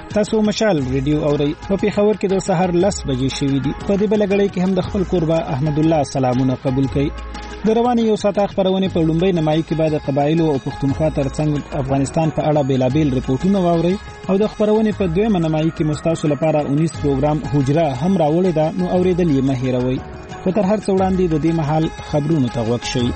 تاسو مشال ریډیو اورئ په پیښور کې د سحر 10 بجې شوې دي. په دې بلګړی کې هم د خپل قربا احمد الله سلامونه قبول کړي. د رواني یو ساعت خبرونه په لومبۍ نمایي کې بعد قبایل او پښتونخوا ترڅنګ افغانستان په اړه بیلابیل ریپورتونه واوري او د خبرونه په دویمه نمایي کې مستاسو لپاره 19 پروګرام حجره هم راوړی دا نو اوریدل یې مهیروي. خو تر هر څه وړاندې د دې محل خبرونو ته وګورئ شي.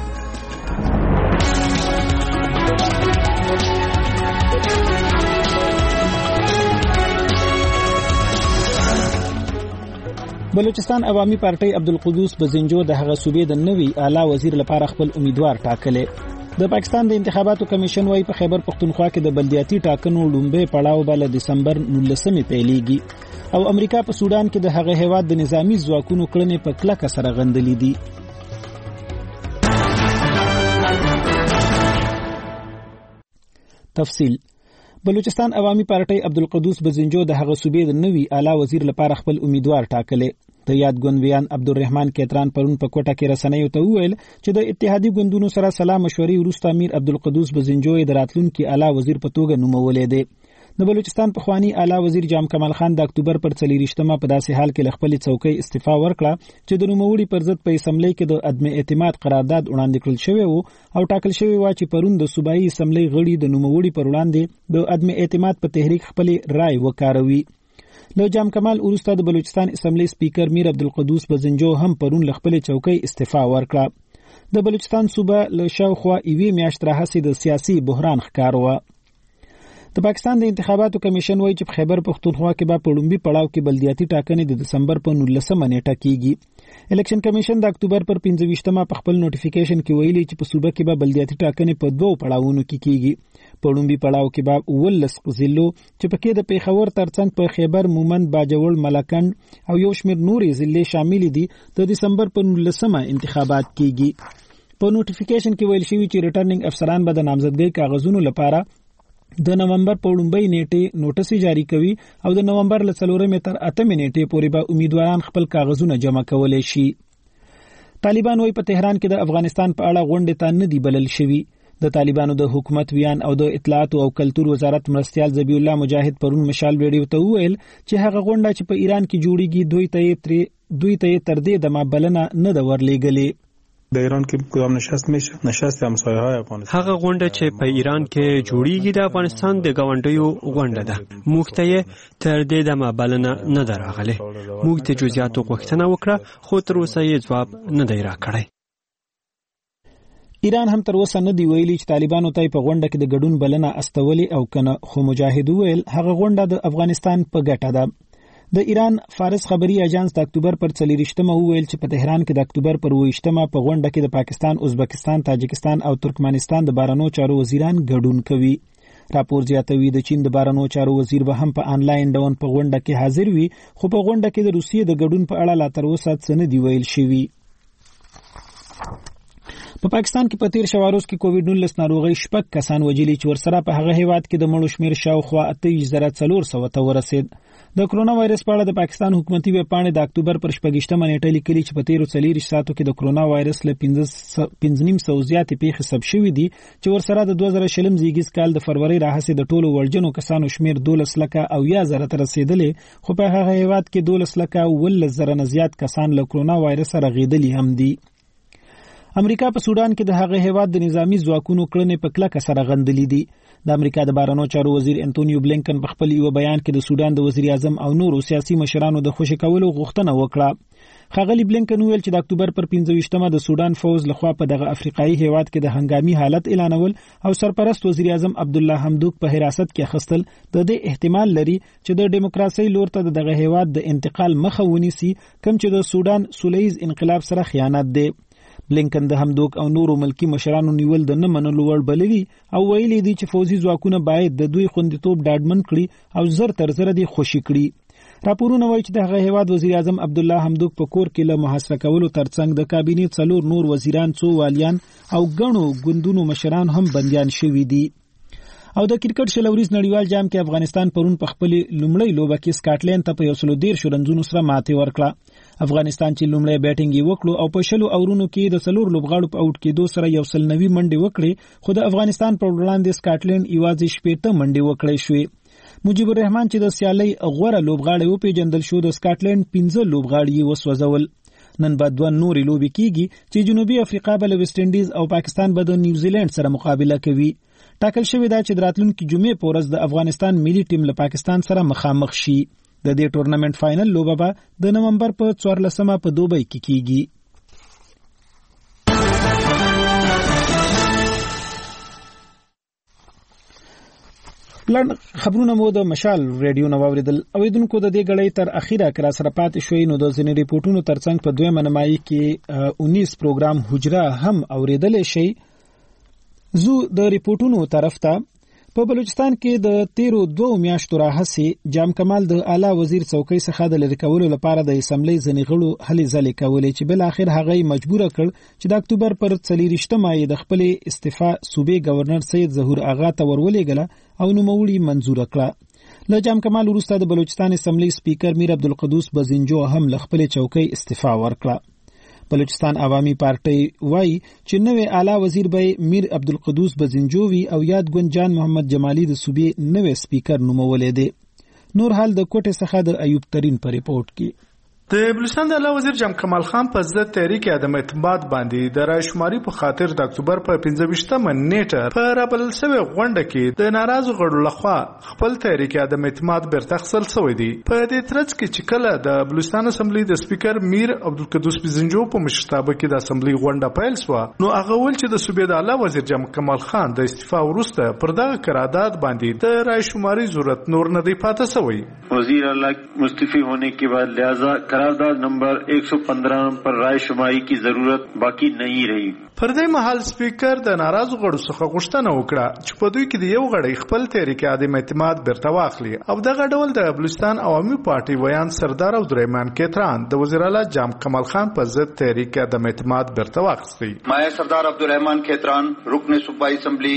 بلوچستان عوامي پارټي عبدالقدوس بزنجو د هغه صوبې د نوي اعلی وزیر لپاره خپل امیدوار ټاکلې. د پاکستان د انتخاباتو کمیشن وايي په خیبر پختونخوا کې د بلدیاتي ټاکنو لومبه پړاو بل دسمبر 19 پیلېږي او امریکا په سودان کې د هغه هیواد د نظامی ځواکونو کړنې په کلکه سره غندلې دي. تفصیل بلوچستان عوامي پارټي عبدالقدوس بزنجو د هغه صوبې د نوي اعلی وزیر لپاره خپل امیدوار ټاکلې. د یاد ګوندویان عبدالرحمن کیتران پرون په کوټه کې رسنیو ته وویل چې د اتحادی ګوندونو سره سلا مشورې وروسته امیر عبدالقدوس بزنجو د راتلونکي اعلی وزیر په توګه نومولې دی. د بلوچستان پخوانی اعلی وزیر جام کمال خان د اکتوبر پر 24مه په داسې حال کې خپل څوکۍ استعفا ورکړه چې د نوموړي پر ضد په اسمبلی کې د عدم اعتماد قرارداد وړاندې کړل شوی او ټاکل شوی و چې پرون د صوبایي اسمبلی غړي د نوموړي پر وړاندې د عدم اعتماد په تحریک خپل رائے وکاروي. له جام کمال وروسته د بلوچستان اسمبلی سپیکر میر عبدالقدوس بزنجو هم پرون خپل څوکۍ استعفا ورکړه. د بلوچستان صوبه له شاوخوا 1 میاشت راهیسې د سیاسي بحران ښکار و. د پاکستان د انتخاباتو کمیشن وايي چې په خیبر پختونخوا کې به په لومبي پړاو کې بلدیاتي ټاکنې د دسمبر په 19 نیټه کیږي. الیکشن کمیشن د اکتوبر پر 25مه په خپل نوټیفیکیشن کې ویلي چې په صوبه کې به بلدیاتي ټاکنې په 2 پړاوونو کې کیږي. په لومبي پړاو کې به 19 ضلعو چې پکې د پیښور ترڅنګ په خیبر مومند باجوړ ملکند او یو شمېر نورې ضلع شامل دي د دسمبر په 19 انتخابات کیږي. په نوټیفیکیشن کې ویل شوی چې ریټرنینګ افسران به د نامزدګۍ کاغذونو لپاره د نومبر په لومبۍ نیټه نوټس جاری کوي او د نومبر ل 4 تر 8 نیټه پورې به امیدواران خپل کاغذونه جمع کولای شي. طالبان وايي په تهران کې د افغانستان په اړه غونډه ته نه دی بلل شوی. د طالبانو د حکومت ویان او د اطلاعات او کلتور وزارت مرستيال ذبیح الله مجاهد پرون مشال ویډیو ته وویل چې هغه غونډه چې په ایران کې جوړیږي دوی ته تر دې د مابلنه نه د ورلېګلې. در ایران کې کدام نشست میشه نشست همسایه های افغانستان هغه غونډه چې په ایران کې جوړیږي د افغانستان د گاونډیو غونډه ده. موږ ته تر دې د مابلنه نه دراغله. موږ ته جزئیات غوښتنه وکړه خو تر اوسه یې جواب نه دی راکړی. ایران هم تر اوسه نه دی ویلي چې طالبانو ته په غونډه کې د ګډون بلنه استولي او کنه، خو مجاهد ویل هغه غونډه د افغانستان په ګټه ده. د ایران فارس خبري اژانس د اکتوبر پر 24مه ویل چې په تهران کې د اکتوبر پر 28مه په غونډه کې د پاکستان، ازبکستان، تاجکستان او ترکمنستان د بهرنیو چارو وزیران ګډون کوي. راپور زیاتوي د چین د بهرنیو چارو وزیر به هم په انلاین ډول په غونډه کې حاضر وي، خو په غونډه کې د روسیې د ګډون په اړه لا تر اوسه څه نه دی ویل شوی. په پاکستان کې په تیر شواروز کې کووډ 19 ناروغي شپږ کسان وجلي چې ورسره په هغه هیواد کې د مړو شمیر شاوخوا 8400 ته ورسید. د کرونا وایرس په اړه د پاکستان حکومتي ویب پاڼې د اکتوبر پر 28مه نیټه لیکلي چې په تیرو 40 ساعتو کې د کرونا وایرس له 1500 زیاتې پیښې ثبت شوې دي چې ورسره د 2020 زیږیز کال د فروری راهیسې د ټولو ورجنو کسانو شمیر 12 لکه او 1000 ته رسیدلې، خو په هغه هیواد کې 12 لکه او 1000 نه زیات کسان له کرونا وایرس سره غیدلي هم دي. امریکا په سودان کې د هغه هیواد د نظامی ځواکونو کړنې په کلکه سره غندلې دي. د امریکا د بهرنیو چارو وزیر انټونیو بلینکن په خپل یو بیان کې د سودان د وزیر اعظم او نورو سیاسي مشرانو د خوشی کولو غوښتنه وکړه. ښاغلي بلینکن ویل چې د اکتوبر پر 25مه د سودان فوز لخوا په دغه افریقایي هیواد کې د هنګامي حالت اعلانول او سرپرست وزیر اعظم عبدالله حمدوک په حراست کې اخیستل د دې احتمال لري چې د دیموکراسي لور ته دغه هیواد د انتقال مخه ونیسي، کوم چې د سودان سولیز انقلاب سره خیانت دی. بلینکن د حمدوک او نورو ملکی مشرانو نیول د نه منلو وړ بللي او ویلي دي چې فوزي ځواکونه باید د دوی خوندیتوب ډاډمن کړي او زر تر زر دي خوشي کړي. راپورونه وایي چې د هغه هیواد وزیر اعظم عبدالله حمدوک په کور کې له محاصره کولو ترڅنګ د کابینې 4 نور وزیران، څو والیان او ګڼو ګوندونو مشران هم بنديان شوي دي. او د کرکټ شلوريز نړیوال جام کې افغانستان پرون په خپل لومړی لوبه کې سکاټلند ته په 113 رنونو سره ماتې ورکړه. افغانستان چې لومړی بیټینګ وکړو او په شلو اورونو کې د 4 لوبغاړو په اوټ کې 2 سره 190 منډې وکړې، خو د افغانستان په وړاندې سکاټلند یوازې 70 منډې وکړې شوې. مجيب الرحمن چې د سیالي غوړه لوبغاړی او پیجندل شو د سکاټلند 15 لوبغاړي وسوځول. نن بعد دوه نورې لوبې کیږي چې جنوبي افریقا به له ویسټ انډیز او پاکستان به د نیوزیلند سره مقابله کوي. ټاکل شوی دا چې د راتلونکي جمعې په ورځ د افغانستان ملي ټیم له پاکستان سره مخامخ شي. د دې ټورنمنت فائنل لوبه به د نومبر په 14مه په دوبۍ کې کیږي. پلان خبرونه مو د مشال ریډیو نو اوریدل. اوریدونکو د دې غړې تر اخیره کرا سره پات شوي نو د ځینې ریپورتونو ترڅنګ په دویمه نمایي کې 19 پروګرام حجره هم اوریدل شي. زو د ریپورتونو طرف ته په بلوچستان کې د 13 میاشتو راهسي جام کمال د اعلی وزیر څوکۍ څخه د لری کولو لپاره د اسمبلی ځنې غړو هلې ځلې کولې چې بل اخر هغه مجبور کړ چې د اکتوبر پر 24مه د خپل استعفا صوبې گورنر سید ظهور آغا ته ورولېګله او نوموړي منزور کړه. له جام کمال وروسته د بلوچستان اسمبلی سپیکر میر عبدالقدوس بزنجو هم له خپل چوکۍ استعفا ورکړه. بلوچستان عوامي پارټي وای چې نوې اعلی وزیر به میر عبدالقدوس بزنجو وی او یاد ګونجان محمد جمالی د صوبې نوې سپیکر نومولې دي. نور حال د کوټه څخه د ایوب ترين په ریپورت کې. د بلوچستان د اعلی وزیر جام کمال خان په ضد تحریک عدم اعتماد باندې د رای شماري په خاطر د اکتوبر په 25مه نیټه په رابلل شوی غونډه کې د ناراضو غړو لخوا خپل تحریک عدم اعتماد برتخصل شوی دی. په دې ترڅ کې چې کله د بلوچستان اسمبلی د سپیکر میر عبدالقدوس بزنجو په مشرتابه کې د اسمبلی غونډه پیل شو نو هغه ول چې د صوبې د اعلی وزیر جام کمال خان د استعفا وروسته پر دغه قرارداد باندې د رای شماري ضرورت نور نه دی پاتې شوی. وزیر اعلی مستعفی ہونے کے بعد لہذا قرارداد نمبر 115 پر رائے شماری کی ضرورت باقی نہیں رہی. پر دې مهال سپیکر د ناراضو غړو څخه غوښتنه وکړه چې په دوی کې د یو غړی خپل تحریک عدم اعتماد برته واخلي او دغه ډول د بلوچستان عوامي پارټي ویان سردار عبدالرحمن کیتران د وزیر اعلی جام کمال خان په ضد تحریک عدم اعتماد برته واخیستی. मैं सरदार अब्दुलरहमान खेतरान रुकन सूबाई असम्बली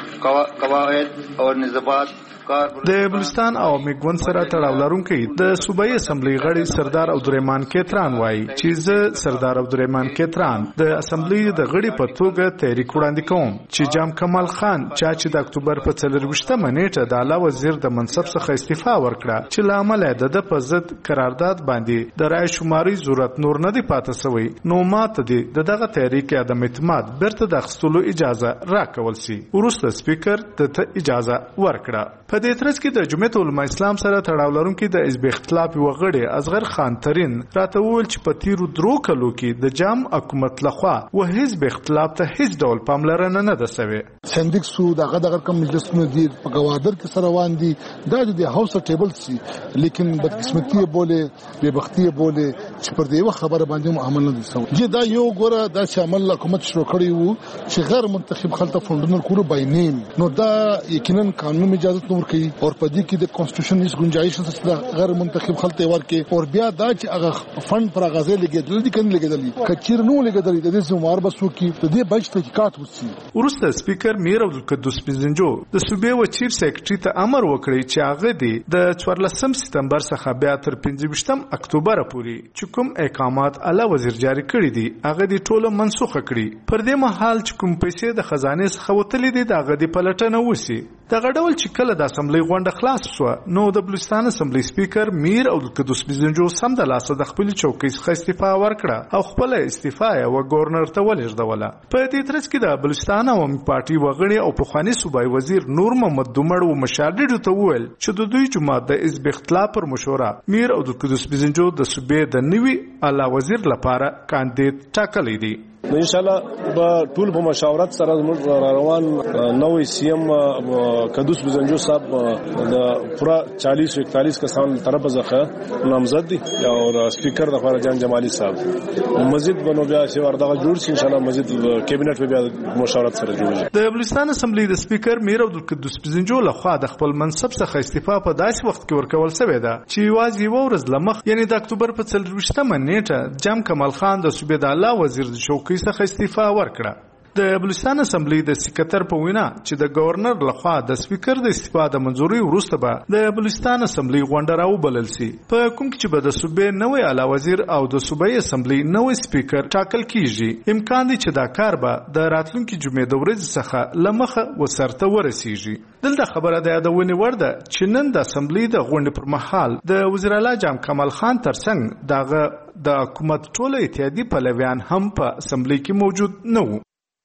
कवायद और निज़ाबात د بلوچستان عوامي ګوند سره تړاو لرونکي د صوبایي اسمبلی غړي سردار عبدالرحمن کیتران وایي چې زه سردار عبدالرحمن کیتران د اسمبلی د غړي په توګه تحریک وړاندې کوم چې جام کمال خان چې د اکتوبر په 24مه نیټه د اعلی وزیر د منصب څخه استعفا ورکړه چې لامل د په ضد قرارداد باندې د رای شماري ضرورت نور نه دی پاتې شوی نو ماته دی دغه تحریک عدم اعتماد برته د خپلو اجازه راکول سي. وروسته سپیکر ته اجازه ورکړه. په دې ترڅ کې د جمعیت علماء اسلام سره تړاو لرونکي د حزب اختلاف وغړي اصغر خان ترين راته وویل چې په تیرو 3 کلو کې د جام حکومت لخوا و حزب اختلاف ته هیڅ ډول پاملرنه نه ده شوې. سندیک سو دغه کوم مجلسونه دي په گوادر کې سره روان دي دا د هاوس ټیبل سي لیکن بدقسمتي بوله بے بختی بوله چې پر دې خبره باندې عمل نه دي. جی دا یو ګوره دا چې عمل حکومت شروع کړی وو چې غیر منتخب خلک فندونو کولو باینیم نو دا یقینا قانون اجازه نور کوي اور پدې کې د کانسټیټیوشن هیڅ گنجائش نشته غیر منتخب خلک ورکې اور بیا دا چې هغه فند پر غازه لګیدل دي کنه لګیدل کچیر نو لګیدل د دې زموار بسو کې د دې بچ تحقیقات وسی. ورسته سپیکر میر عبدالقدوس بزنجو د صوبې و چیف سیکریټری ته امر وکړي چې هغه د 14 سپتمبر څخه بیا تر 15 اکتوبر پورې چې کوم احکامات اعلی وزیر جاری کړی دي هغه د ټولو منسوخ کړي. پر دې مهال چې کوم پیسې د خزانه څخه وتلې دي دغه د پلټنه وسی. دغه ډول چې کله د اسمبلی غونډه خلاص شو نو د بلوچستان اسمبلی سپیکر میر عبدالقدوس بزنجو سم د لاسه د خپل چوکۍ څخه استعفا ورکړه او خپل استعفا یې گورنر ته ولېږدوله. په دې ترڅ کې د بلوچستان عوامي پارټي وغړي او پخوانی صوبایي وزیر نور محمد دومړ و مشاهده ته وویل چې د دوی جماعت د حزب اختلاف پر مشوره میر عبدالقدوس بزنجو د صوبې د نوي اعلی وزیر لپاره کاندید ټاکلی دی. ان شاء الله به ټول په مشاورت سره روان نوې سی ام قدوس بزنجو صاحب د پورا 40-41 کسان طرف څخه نامزد دي او سپیکر د خارجان جمالی صاحب مزید بنو بیا چې ورته جوړ شي ان شاء الله مزید کابینټ به بیا مشاورت سره جوړ. د بلوچستان اسمبلی د سپیکر میر عبدالقدوس بزنجو لخوا د خپل منصب څخه استعفا په داسې وخت کې ورکول شوې ده چې یوازې یو ورځ لمخ یعنی د اکتوبر په 24مه نیټه جام کمال خان د صوبې د اعلی وزیر د چوکۍ څخه استعفا ورکړه. د بلوچستان اسمبلی د سکرټر په وینا چې د گورنر لخوا د سپیکر د استعفا د منځوري وروسته به د بلوچستان اسمبلی غونډه راوبلل شي، په کوم کې چې به د صوبې نوې اعلی وزیر او د صوبایي اسمبلی نوې سپیکر ټاکل کیږي. امکان دی چې دا کار به د راتلونکي جمعې د ورځې څخه لمخه وسرته ورسیږي. دلته خبره د یادونې وړ ده چې نن د اسمبلی د غونډې پر مهال د وزیر اعلی جام کمال خان ترڅنګ دغه د حکومت ټول اتحادی پلویان هم په اسمبلی کې موجود نه وو.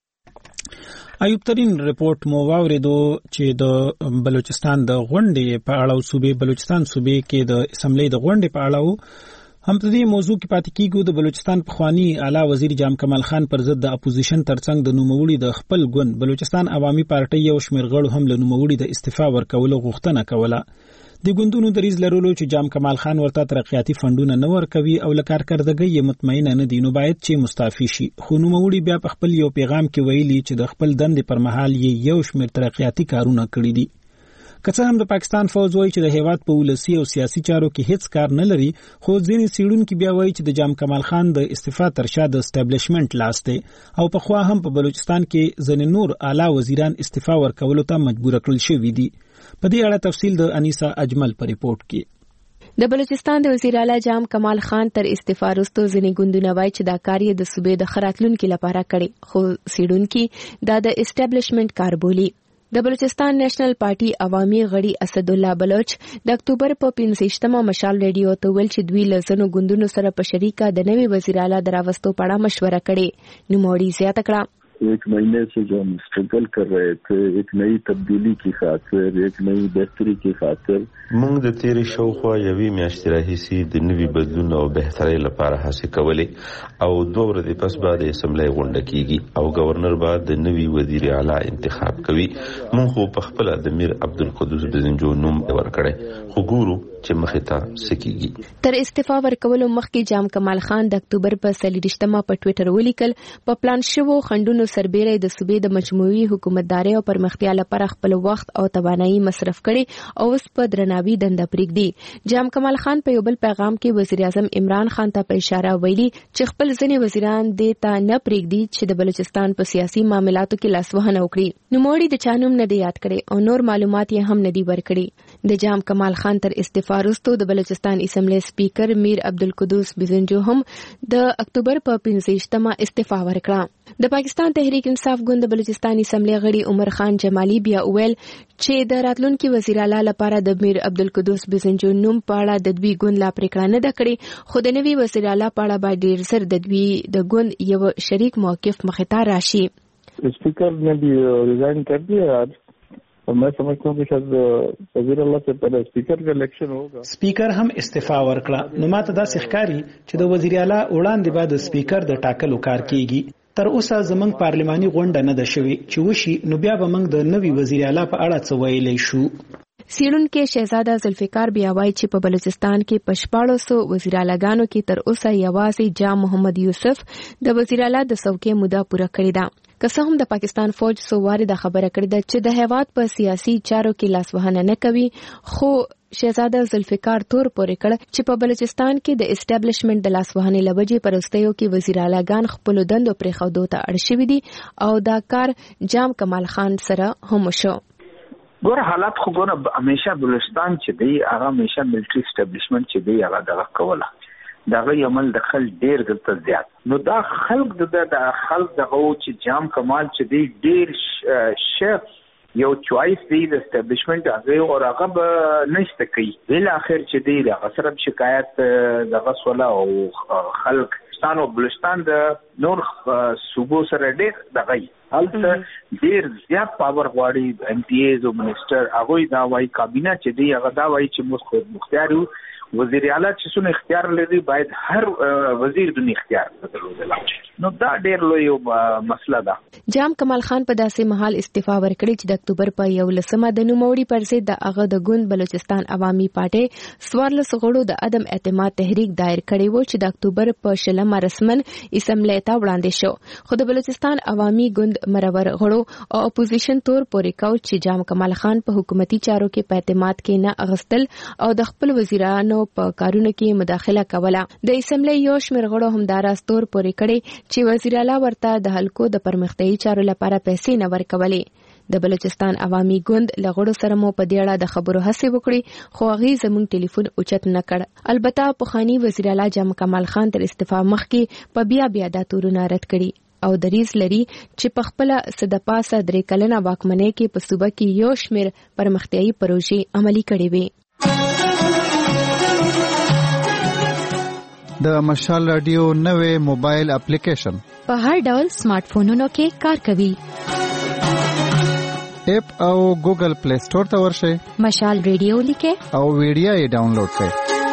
ایوب ترين رپورت مو واوریدو چې د بلوچستان د غونډې په اړه صوبې بلوچستان صوبې کې د اسمبلی د غونډې په اړه هم په دې موضوع کې پاتې کیږو. د بلوچستان پخوانی اعلی وزیر جام کمال خان پر ضد د اپوزیشن ترڅنګ د نوموړي د خپل ګوند بلوچستان عوامي پارټي یو شمېر غړو هم له نوموړي د استعفا ورکولو غوښتنه کوله. د ګوندونو دریز لرلو چې جام کمال خان ورته ترقیاتي فندونه نه ورکوي او له کارکردګۍ مطمئنه نه دي، نو باید چې مستعفي شي. خو نوموړي بیا په خپل یو پیغام کې ویلي چې د خپل دندې پر مهال یو شمېر ترقیاتي کارونه کړي دي. که څه هم د پاکستان فوج وایي چې د هیواد په ولسی او سیاسي چارو کې هیڅ کار نه لري، خو ځینې څېړونکي بیا وایي چې د جام کمال خان د استعفا تر شا د اسټابلیشمنت لاس دی او پخوا هم په بلوچستان کې ځینې نور اعلی وزیران استعفا ورکولو ته مجبور کړل شوي دي. په دې اړه تفصیل د انیسا اجمل په ریپورت کې. د بلوچستان د وزیر اعلی جام کمال خان تر استعفا وروسته ځینې ګوندونه وایي چې دا کار یې د صوبې د خراتلونکو لپاره کړي، خو څېړونکي دا د اسټابلیشمنت کار بولي. د بلوچستان نېشنل پارټي عوامي غړي اسد الله بلوچ د اکتوبر په 15مه مشال ریډیو ته ویل چې دوی له ځینو ګوندونو سره په شریکه د نوي وزیر اعلی د راوستو په اړه مشوره کړې. نوموړي زیاته کړه 1 महीने से जो हम स्ट्रगल कर रहे थे एक नई तब्दीली की खातिर एक नई बेहतरी की खातिर موږ د تیرې شاوخوا یوې میاشتې راهیسې د نوي بدلون او بهترۍ لپاره هڅې کولې او 2 ورځې پس به د اسمبلی غونډه کیږي او گورنر به د نوي وزیر اعلی انتخاب کوي. موږ خو په خپل د میر عبدالقدوس بزنجو نوم ورکړی، خو ګورو چې مخې ته څه کیږي. تر استعفا ورکولو مخکې جام کمال خان د اکتوبر په 23مه په ټویټر ولیکل په پلان شوو خندونو سربېره د صوبې د مجموعي حکومتدارۍ او پرمختیا لپاره خپل وخت او توانایي مصرف کړي او اوس په درناوي دنده پرېږدي. جام کمال خان په یو بل پیغام کې وزیر اعظم عمران خان ته په اشاره ویلي چې خپل ځینې وزیران دې ته نه پرېږدي چې د بلوچستان په سیاسي معاملاتو کې لاسوهنه وکړي. نوموړي د چا نوم نه دی یاد کړی او نور معلومات یې هم نه دي ورکړي. د جام کمال خان تر استعفا وروسته د بلوچستان اسمبلی سپیکر میر عبدالقدوس بزنجو هم د اکتوبر په 15مه استعفا ورکړه. د پاکستان تحریک انصاف ګوند د بلوچستان اسمبلی غړي عمر خان جمالي بیا ویل چې د راتلونکي وزیر اعلی لپاره د میر عبدالقدوس بزنجو نوم په اړه د دوی ګوند لا پریکړه نه ده کړې، خو د نوي وزیر اعلی په اړه باید ډیر زر د دوی د ګوند یو شریک موقف مخې ته راشي. स्पीकर ने भी रिजाइन कर दिया आज और मैं समझता हूँ कि शायद वजीर अल्लाह से पहले स्पीकर का इलेक्शन होगा. स्पीकर هم استعفا ورکړه. نو ماته دا ښکاري چې د وزیر اعلی وړاندې بعد سپیکر د ټاکلو کار کیږي. تر اوسه زمنګ پارلماني غونډه نه ده شوې چې وشي، نو بیا به موږ د نوي وزیر اعلی په اړه څه ویلی شو. څېړونکي شهزاده ذوالفقار بیا وایي چې په بلوچستان کې په 1400 وزیر اعلیګانو کې تر اوسه یوازې جام محمد یوسف د وزیر اعلی د څوکۍ موده پوره کړې ده. که څه هم د پاکستان فوج څو وارې دا خبره کړې ده چې د هیواد په سیاسي چارو کې لاسوهنه نه کوي، خو شهزاده ذوالفقار تور پورې کړ چې په بلوچستان کې د اسټابلیشمنت د لاسوهنې لوجې پرستیو کې وزیر اعلیګان خپل دندو پرېښودو ته اړ شوي دي او دا کار جام کمال خان سره هم شو. ګوره حالات خو ګوره همیشه بلوچستان چې دی هغه همیشه ملټری اسټابلیشمنت چې دی هغه دغه کوله دغه عمل د خل ډیر دلته زیات. نو دا خلق د خلق دغه چې جام کمال چې دی ډیر شیف یو چوایس دی د اسټابلیشمنت هغه او هغه نشته کوي بل اخر چې دی هغه سره شکایت دغه سوال او خلق او بلوچستان د نور صوبو سره ډیر دغه هلته ډیر زیات پاور غواړي. ایم پی ایز او منسٹر هغه دا وايي کابینه چې دی هغه دا وايي چې موږ خود مختار یو. وزیر اعلی چې څونه اختیار لري باید هر وزیر د اختیار درلودل. نو دا ډیر لوی مسله ده. جام کمال خان په داسې مهال استعفا ورکړي چې د اکتوبر په 11مه د نوموړي پر ضد د هغه د ګوند بلوچستان عوامي پارټي 14 غړو د عدم اعتماد تحریک دایر کړی و چې د اکتوبر په 20 رسمن اسمبلی ته وړاندې شو، خو د بلوچستان عوامي ګوند مرور غړو او اپوزیشن تور پورې کاو چې جام کمال خان په حکومتي چارو کې په اعتماد کې نه اغستل او د خپل وزیرانو په کارونو کې مداخله کوله. د اسمبلی یو شمېر غړو همداراز تور پورې کړی چې وزیر اعلی ورته د حلقو د پرمختیايي چارو لپاره پیسې نه ورکولې. د بلوچستان عوامي ګوند لغړو سره مو په دې اړه د خبرو هڅه وکړي خو هغه زموږ ټلیفون اوچت نه کړ. البته پخوانی وزیر اعلی جام کمال خان تر استعفا مخکې په بیا دا تورونه رد کړي او دریز لري چې په خپل صدپاسه 3 کلنه واکمنۍ کې په صوبه کې یو شمېر پرمختیایي پروژې عملي کړې وې. د مشال رادیو نوې موبایل اپلیکیشن په هر ډول سمارټ فونونو کې کار کوي. اپ او ګوګل پلی سٹور ته ورشئ، مشال رادیو لیکه او ویډیو یې ډاونلوډ کړئ.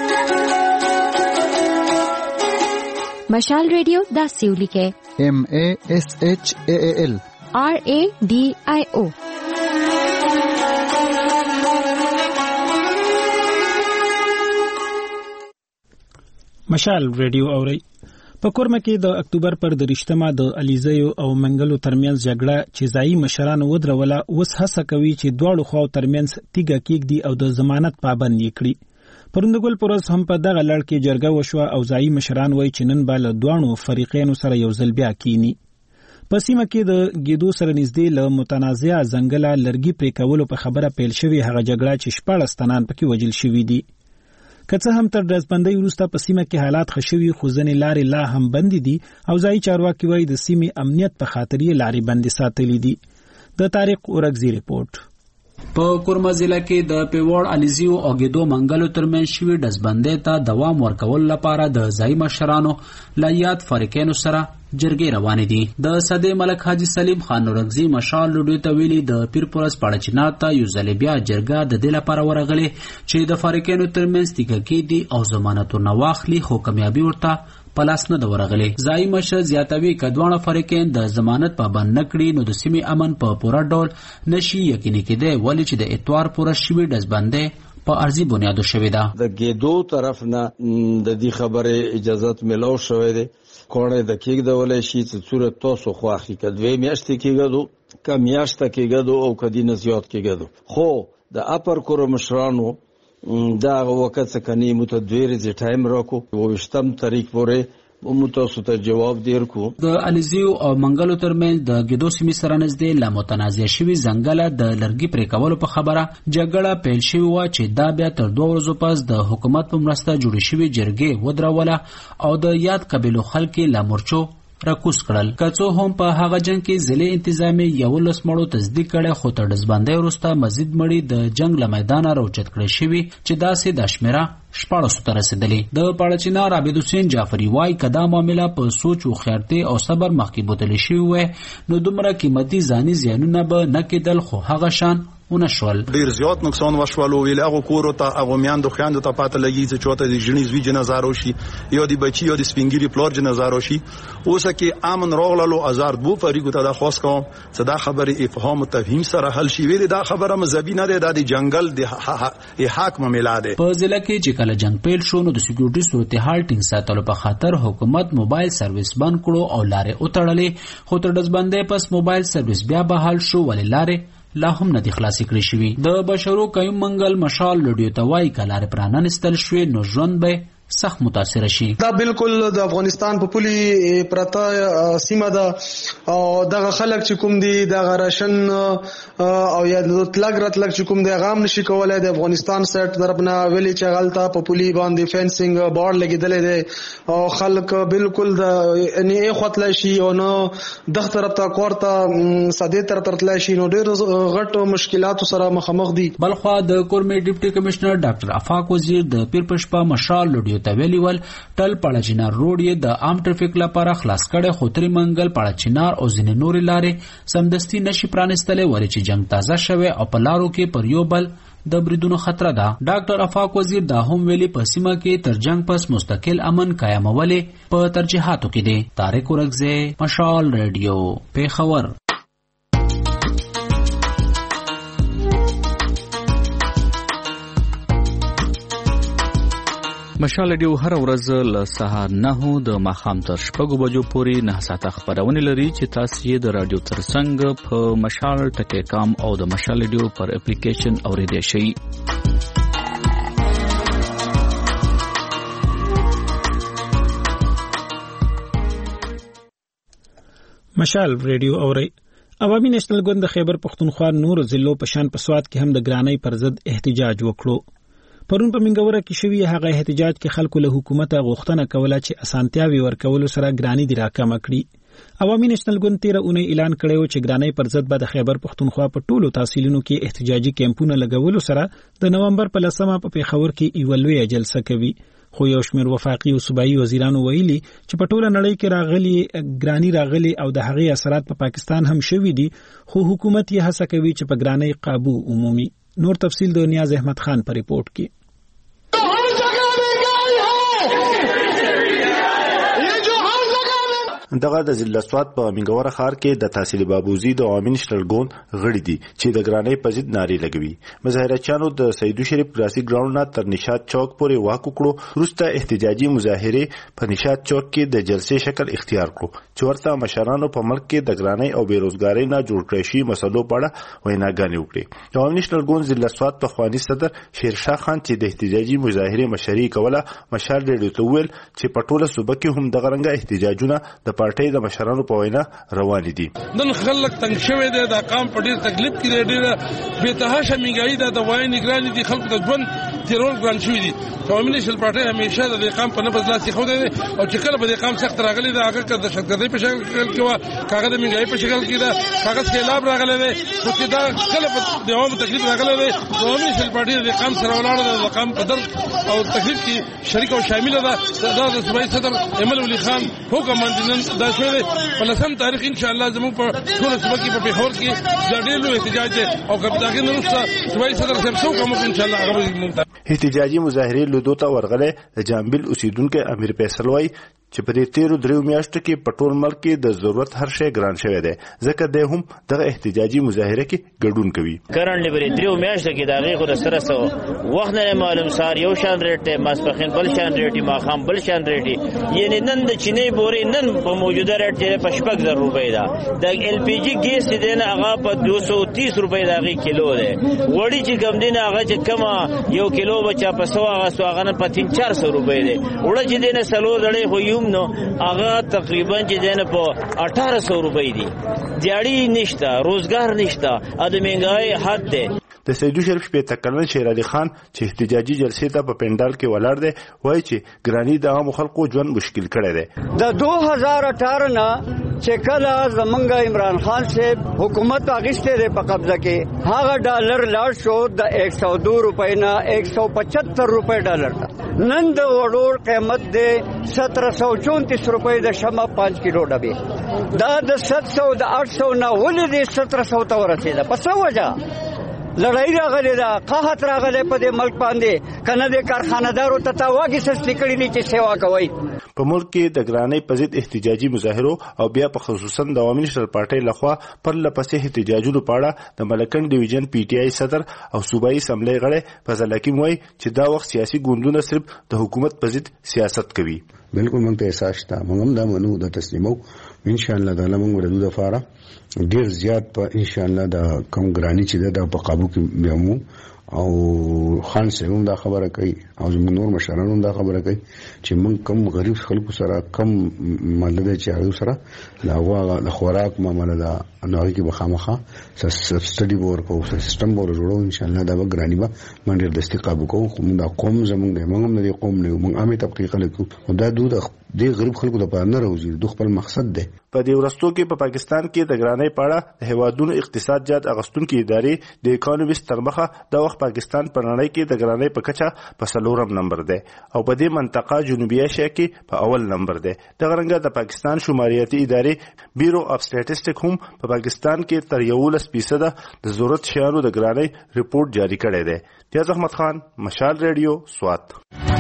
مشال رادیو داسې ولیکه MASHAAL RADIO. مشال ریډیو اوري. په کورمه کې د اکتوبر پر 23مه د الیزیو او منګلو ترمنځ جګړه چې ځایي مشران ودروله اوس هڅه کوي چې دواړو خواو ترمنځ تیګه کېږدي او د ضمانت پابند یې کړي. پروندګل پروس هم په دغه لړ کې جرګه وشوه او ځایي مشران وایي چې نن به له دوانو فریقینو سره یو ځل بیا کینی. په سیمه کې د ګیدو سره نږدې له متنازعه ځنګله لرګي پرې کولو په خبره پیل شوې هغه جګړه چې 14 تنان پکې وژل شوي دي. که څه هم تر ډزبندۍ وروسته په سیمه کې حالات ښه شوي خو ځینې لارې لا هم بندې دي او ځایي چارواکي وایي د سیمې امنیت په خاطر یې لارې بندې ساتلې دي. د طارق اورګزي رپورټ. په کورما ضلع کې د پیوړ الیزیو او ګیدو منګلو ترمنځ شوي ډزبندۍ ته دوام ورکول لپاره د ځایي مشرانو له یاد فریقینو سره جرګې روانې دي. د صدې ملک حاجی سلیم خان اورګزي مشال لوډو ته ویلي د پیرپورس پاړچنات ته یو ځل بیا جرګه د دې لپاره ورغلې چې د فریقینو ترمنځ تیګه کېدي او ضمانتونه واخلي خو کامیابی ورته پلاس نه دورغلې. ځایي مشر زیاتوي کډوانه فریقین د ضمانت پابند نکړي نو د سیمې امن په پوره ډول نشي یقیني کېدی ولې چې د اتوار پوره شوي ډزبندۍ په ارزي بنیادو شوې ده. د ګیدو طرف نه د دې خبره اجازه ملو شوې ده کوړه د کېږدولې شي چې صورت تاسو خو حقیقت وې میاشتې کېږدو کم میاشته کېږدو او کدي نه زیات کېږدو خو د اپر کور مشرانو دا وخت څخه متدویر ز ټایم راکو او شتم تاریخ پورې متوسط جواب دیر کو. د الیزیو او منګلو ترمنځ د ګیدو سیمې سره نږدې لا متنازع شوي ځنګله د لرګي پرې کولو په خبره جګړه پیل شوې وه چې دا بیا تر 2 ورځو پس د حکومت په مرسته جوړې شوې جرګې ودروله او د یاد قبیلو خلک لا مورچو راکوس کړل. که څو هم په هغه جنگ کې ضلع انتظامی 11 مړو تصدیق کړي خو تر ډزبندۍ وروسته مزید مړي د جنگ له میدانه راوچت کړي شوي چې داسې د شمیره 1400 ته رسیدلې. د پاړچینار عابد حسین جعفری وای کدا معاملې په سوچ او خیرته او صبر مخکې بوتل شي وای نو دومره قیمتي ځاني زیانونه به نه کېدل خو هغه شان ونشول. ډیر زیات نقصان وشول او ویل هغه کور ته هغه میاندو خويندو ته پاتې لګي چې چوته د جنیز وی جنازه روشي یا د بچي یا د سپینګری پلور جنازه روشي اوسه کې امن راغلو آزار بو فریقو ته د خاص کوم صدا خبره افهام او تفهیم سره حل شي ویل دا خبره مذهبي نه ده د جنگل د حق معاملې ده. په ضلع کې چې کله جنگ پیل شو نو د سکیورټي صورتحال ټینګ ساتلو په خاطر حکومت موبایل سرویس بند کړو او لارې وتړلې خو تر ډزبندۍ پس موبایل سرویس بیا بحال شو ولې لارې لا هم نه دي خلاصې کړې شوي. د بشرو قیوم منګل مشال لوډیو ته وایي که لارې پرانستل شوې نو ژوند به سخت متاثر شي. دا بالکل د افغانستان په پولي پرته سیمه ده او دغه خلک چې کوم دي د راشن او یا د تلګ راتلګ چې کوم دي غام نشي کولای د افغانستان سټ طرفنا ویلي چې غلطه په پولي باندې فینسینګ بورډ لګیدلې ده او خلک بالکل د نه خپل شي او نو دغه طرف ته کوړه ساده طرف ترتل شي نو ډېر غټ مشکلات سره مخامخ دي. بلخوا د کورمې ډیپټي کمشنر ډاکټر افاق وزیر د پیرپشپا مشال لوډیو ته ویلي ول ټل پاړچینار روډ یې د عام ټریفیک لپاره خلاص کړي خو تری منګل پاړچینار او ځینې نورې لارې سمدستي نشي پرانستلې ولې چې جنگ تازه شوه او په لارو کې پر یو بل د بریدونو خطر ده. ډاکټر افاق وزیر دا هم ویلي په سیمه کې تر جنگ پس مستقل امن قائمولې په ترجیحاتو کې دي. طارق اورګزی مشال ریډیو پیښور. مشال ریډیو هر ورځ له سهار 9 د ماښام تر 6 بجو پورې 9 ساعته خبرونه لري چې تاسو یې د رادیو ترڅنګ په مشال.com او د مشال ریډیو پر اپلیکیشن اوریدئ شئ. مشال ریډیو اوري. عوامي نېشنل ګوند د خیبر پښتونخوا نور ضلعو په شان په سواد کې هم د ګرانۍ پر ضد احتجاج وکړو. پرون په منګوره کې شوی هغه احتجاج کې خلکو له حکومت غوښتنه کوله چې اسانتیاوي ورکول سره ګرانی دی راکمه کړي. عوامي نېشنل ګوند 13 اونۍ اعلان کړی چې ګرانۍ پر ضد به د خیبر پښتونخوا په ټولو تحصیلونو کې احتجاجي کیمپونه لګولو سره د نومبر په 10مه په پیښور کې یو لوی جلسه کوي. خو یو شمېر وفاقي او صوبایي وزیرانو ویلي چې په ټوله نړۍ کې راغلي ګرانی راغلي او د هغې اثرات په پاکستان هم شوي دي، خو حکومت یې هڅه کوي چې په ګرانی قابو عمومي. نور تفصیل د نیاز احمد خان په ریپورت کې. دغه د ضلع سواد په منګوره ښار کې د تحصیل بابوزي د عوامي نېشنل ګوند غړي دي چې د ګرانۍ په ضد نارې لګوي. مظاهرچیانو د سیدو شریف پلاسټیک ګراوند نه تر نشاط چوک پورې واک وکړو. وروسته احتجاجي مظاهره په نشاط چوک کې د جلسې شکل اختیار کړو چې ورته مشرانو په ملک کې د ګرانۍ او بیروزګارۍ نه جوړ کړی شي مسلو په اړه ویناګانې وکړي. د عوامي نېشنل ګوند ضلع سواد په خواني صدر شیرشاه خان چې د احتجاجي مظاهره مشري کوله مشال ریډیو ته ویل چې په ټوله صوبه کې هم دغه رنګه احتجاجونه د پارټۍ د مشرانو په وینا روان دي. نن خلک تنگ شوی دی، د قام په ډیر تکلیف کې دی، ډیر بېتحاشه مهنګايي ده، د وای نگران دي، خلک د ژوند تیرول ګران شوی دي. عوامي نېشنل پارټۍ همیشه د قام په نبض لاس خو دی او چې کله به د قام سخت راغلی دا هغه د دهشتګردۍ په شکل کې وا، کاغذ د مهنګايي په شکل کې دا کاغذ کې لاب راغلی دی، خو چې دا کله په د عوامو تکلیف راغلی دی، عوامي نېشنل پارټۍ د قام سره ولاړه ده، د قام په درد او تکلیف کې شریک او شامل ده. دا د صوبایي صدر ایمل ولی خان حکم باندې نن دا شوی دی. په 10 تاریخ ان شاء الله زموږ په ټول صوبه کې په پیښور کې د ډېر لوی احتجاج دی او کله دا کې نورسته صوبایي صدر صاحب څو کوم ان شاء الله هغه احتجاجي مظاهره لودو ته ورغله. د جامبل اوسیدونکو امیر فیصل وای چې په دې 13 میاشتو کې په ټول ملک کې د ضرورت هر شی ګران شوی دی، ځکه د هم دغه احتجاجي مظاهره کې ګډون کوي. کرنټ لري 3 میاشتو کې دا غي خو سره سو وخت نه معلوم سار یو شان ریټ ته ماسپخین بل شان ریټي ماخام بل شان ریټي، یعنی نن د چینی بوري نن په موجوده ریټ کې 55 روپۍ ده، د ال پی جی ګیس دې نه هغه په 230 روپۍ دغه کیلو ده، وړي چې کم دینه هغه چې کما یو کیلو بچا په 100 هغه نه په 300 روپۍ ده، وړي چې دینه سلو دړې خو نو هغه تقریبا چې دنه په 1800 روپۍ دي. دیاړي نشته، روزګار نشته، د مهنګاي حد ده. د سیدو شریف په تکلن شیر علي خان چې احتجاجي جلسې ته په پندال کې ولاړ دی وایي چې ګرانی د عام خلکو ژوند مشکل کړی دی. د 2018 نه چې کله زمونږ عمران خان صاحب حکومت اغسته ده په قبضه کې، هغه ډالر لاړ شو د 102 روپۍ نه 175 روپۍ ډالر ته. نن د وړور قیمت ده 1734 روپۍ د شمع 5 کیلو ډبې، دا د 700 د 800 نه ولې د 1700 ته ورسېده. په څه وجه لړۍ راغلی ده، قحط راغلی په دې ملک باندې، کنه د کارخانه‌دارو ته تاواګي سستی کړي دي چې سیوا کوي. په ملک کې د ګرانۍ په ضد احتجاجي مظاهرو او بیا په خصوصا د عوامي نېشنل پارټۍ لخوا پر لپسې احتجاجونو په اړه د ملکن ډیویژن پی ټی آی صدر او صوبایي اسمبلی غړی فضل حکیم وایي چې دا وخت سیاسي ګوندونه صرف د حکومت په ضد سیاست کوي. بالکل موږ ته احساس شته، موږ هم دا منو د تسلیمو ان شاء الله تعالی موږ ورته د فاره ډیر زیات په ان شاء الله د کم ګرانی چې د په قابو کې بیامو او خان صاحب هم دا خبره کوي او زموږ نور مشرانو هم دا خبره کوي چې موږ کم غریب خلکو سره کم مالده چې هغه سره دا هغه د خوراک معاملې دا نوې کې بخامخه سبسټډي ورکو سیستم ور جوړو ان شاء الله دا ګرانی به منډر د استقامت کوو. خو موږ دا قوم زموږ د موږ نه قوم نه موږ عامه تبقیق لیکو دا دود د غریب خلکو د پاره نه راوځي، د خپل مقصد ده. په دې ورستو کې په پاکستان کې د ګرانۍ پاړه د هوادونو اقتصاد جات اغستونکو ادارې د اکونومیست تر مخه د وخت پاکستان په نړۍ کې د ګرانۍ په کچه په 4 نمبر ده او په دې منطقه جنوبي ایشیا کې په اول نمبر ده. د غرنګ د پاکستان شماریاتي ادارې بیورو اف سټټیسټیک هم په پاکستان کې تر 11% د ضرورت شیانو د ګرانۍ ریپورت جاری کړی دی. نیاز احمد خان، مشال ریډیو، سوات.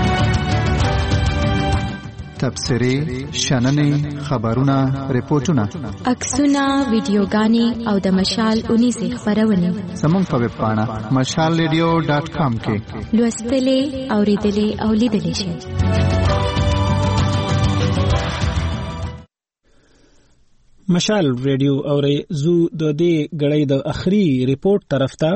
تبصرې، شننې، خبرونه، ریپورتونه، عکسونه، ویډیوګانې او د مشال 19 خبرونه زموږ په ویب پاڼه mashalradio.com کې لوستلې، اوریدلې او لیدلې شئ. مشال ریډیو اوري زو د دې غړې د اخري ریپورت طرف ته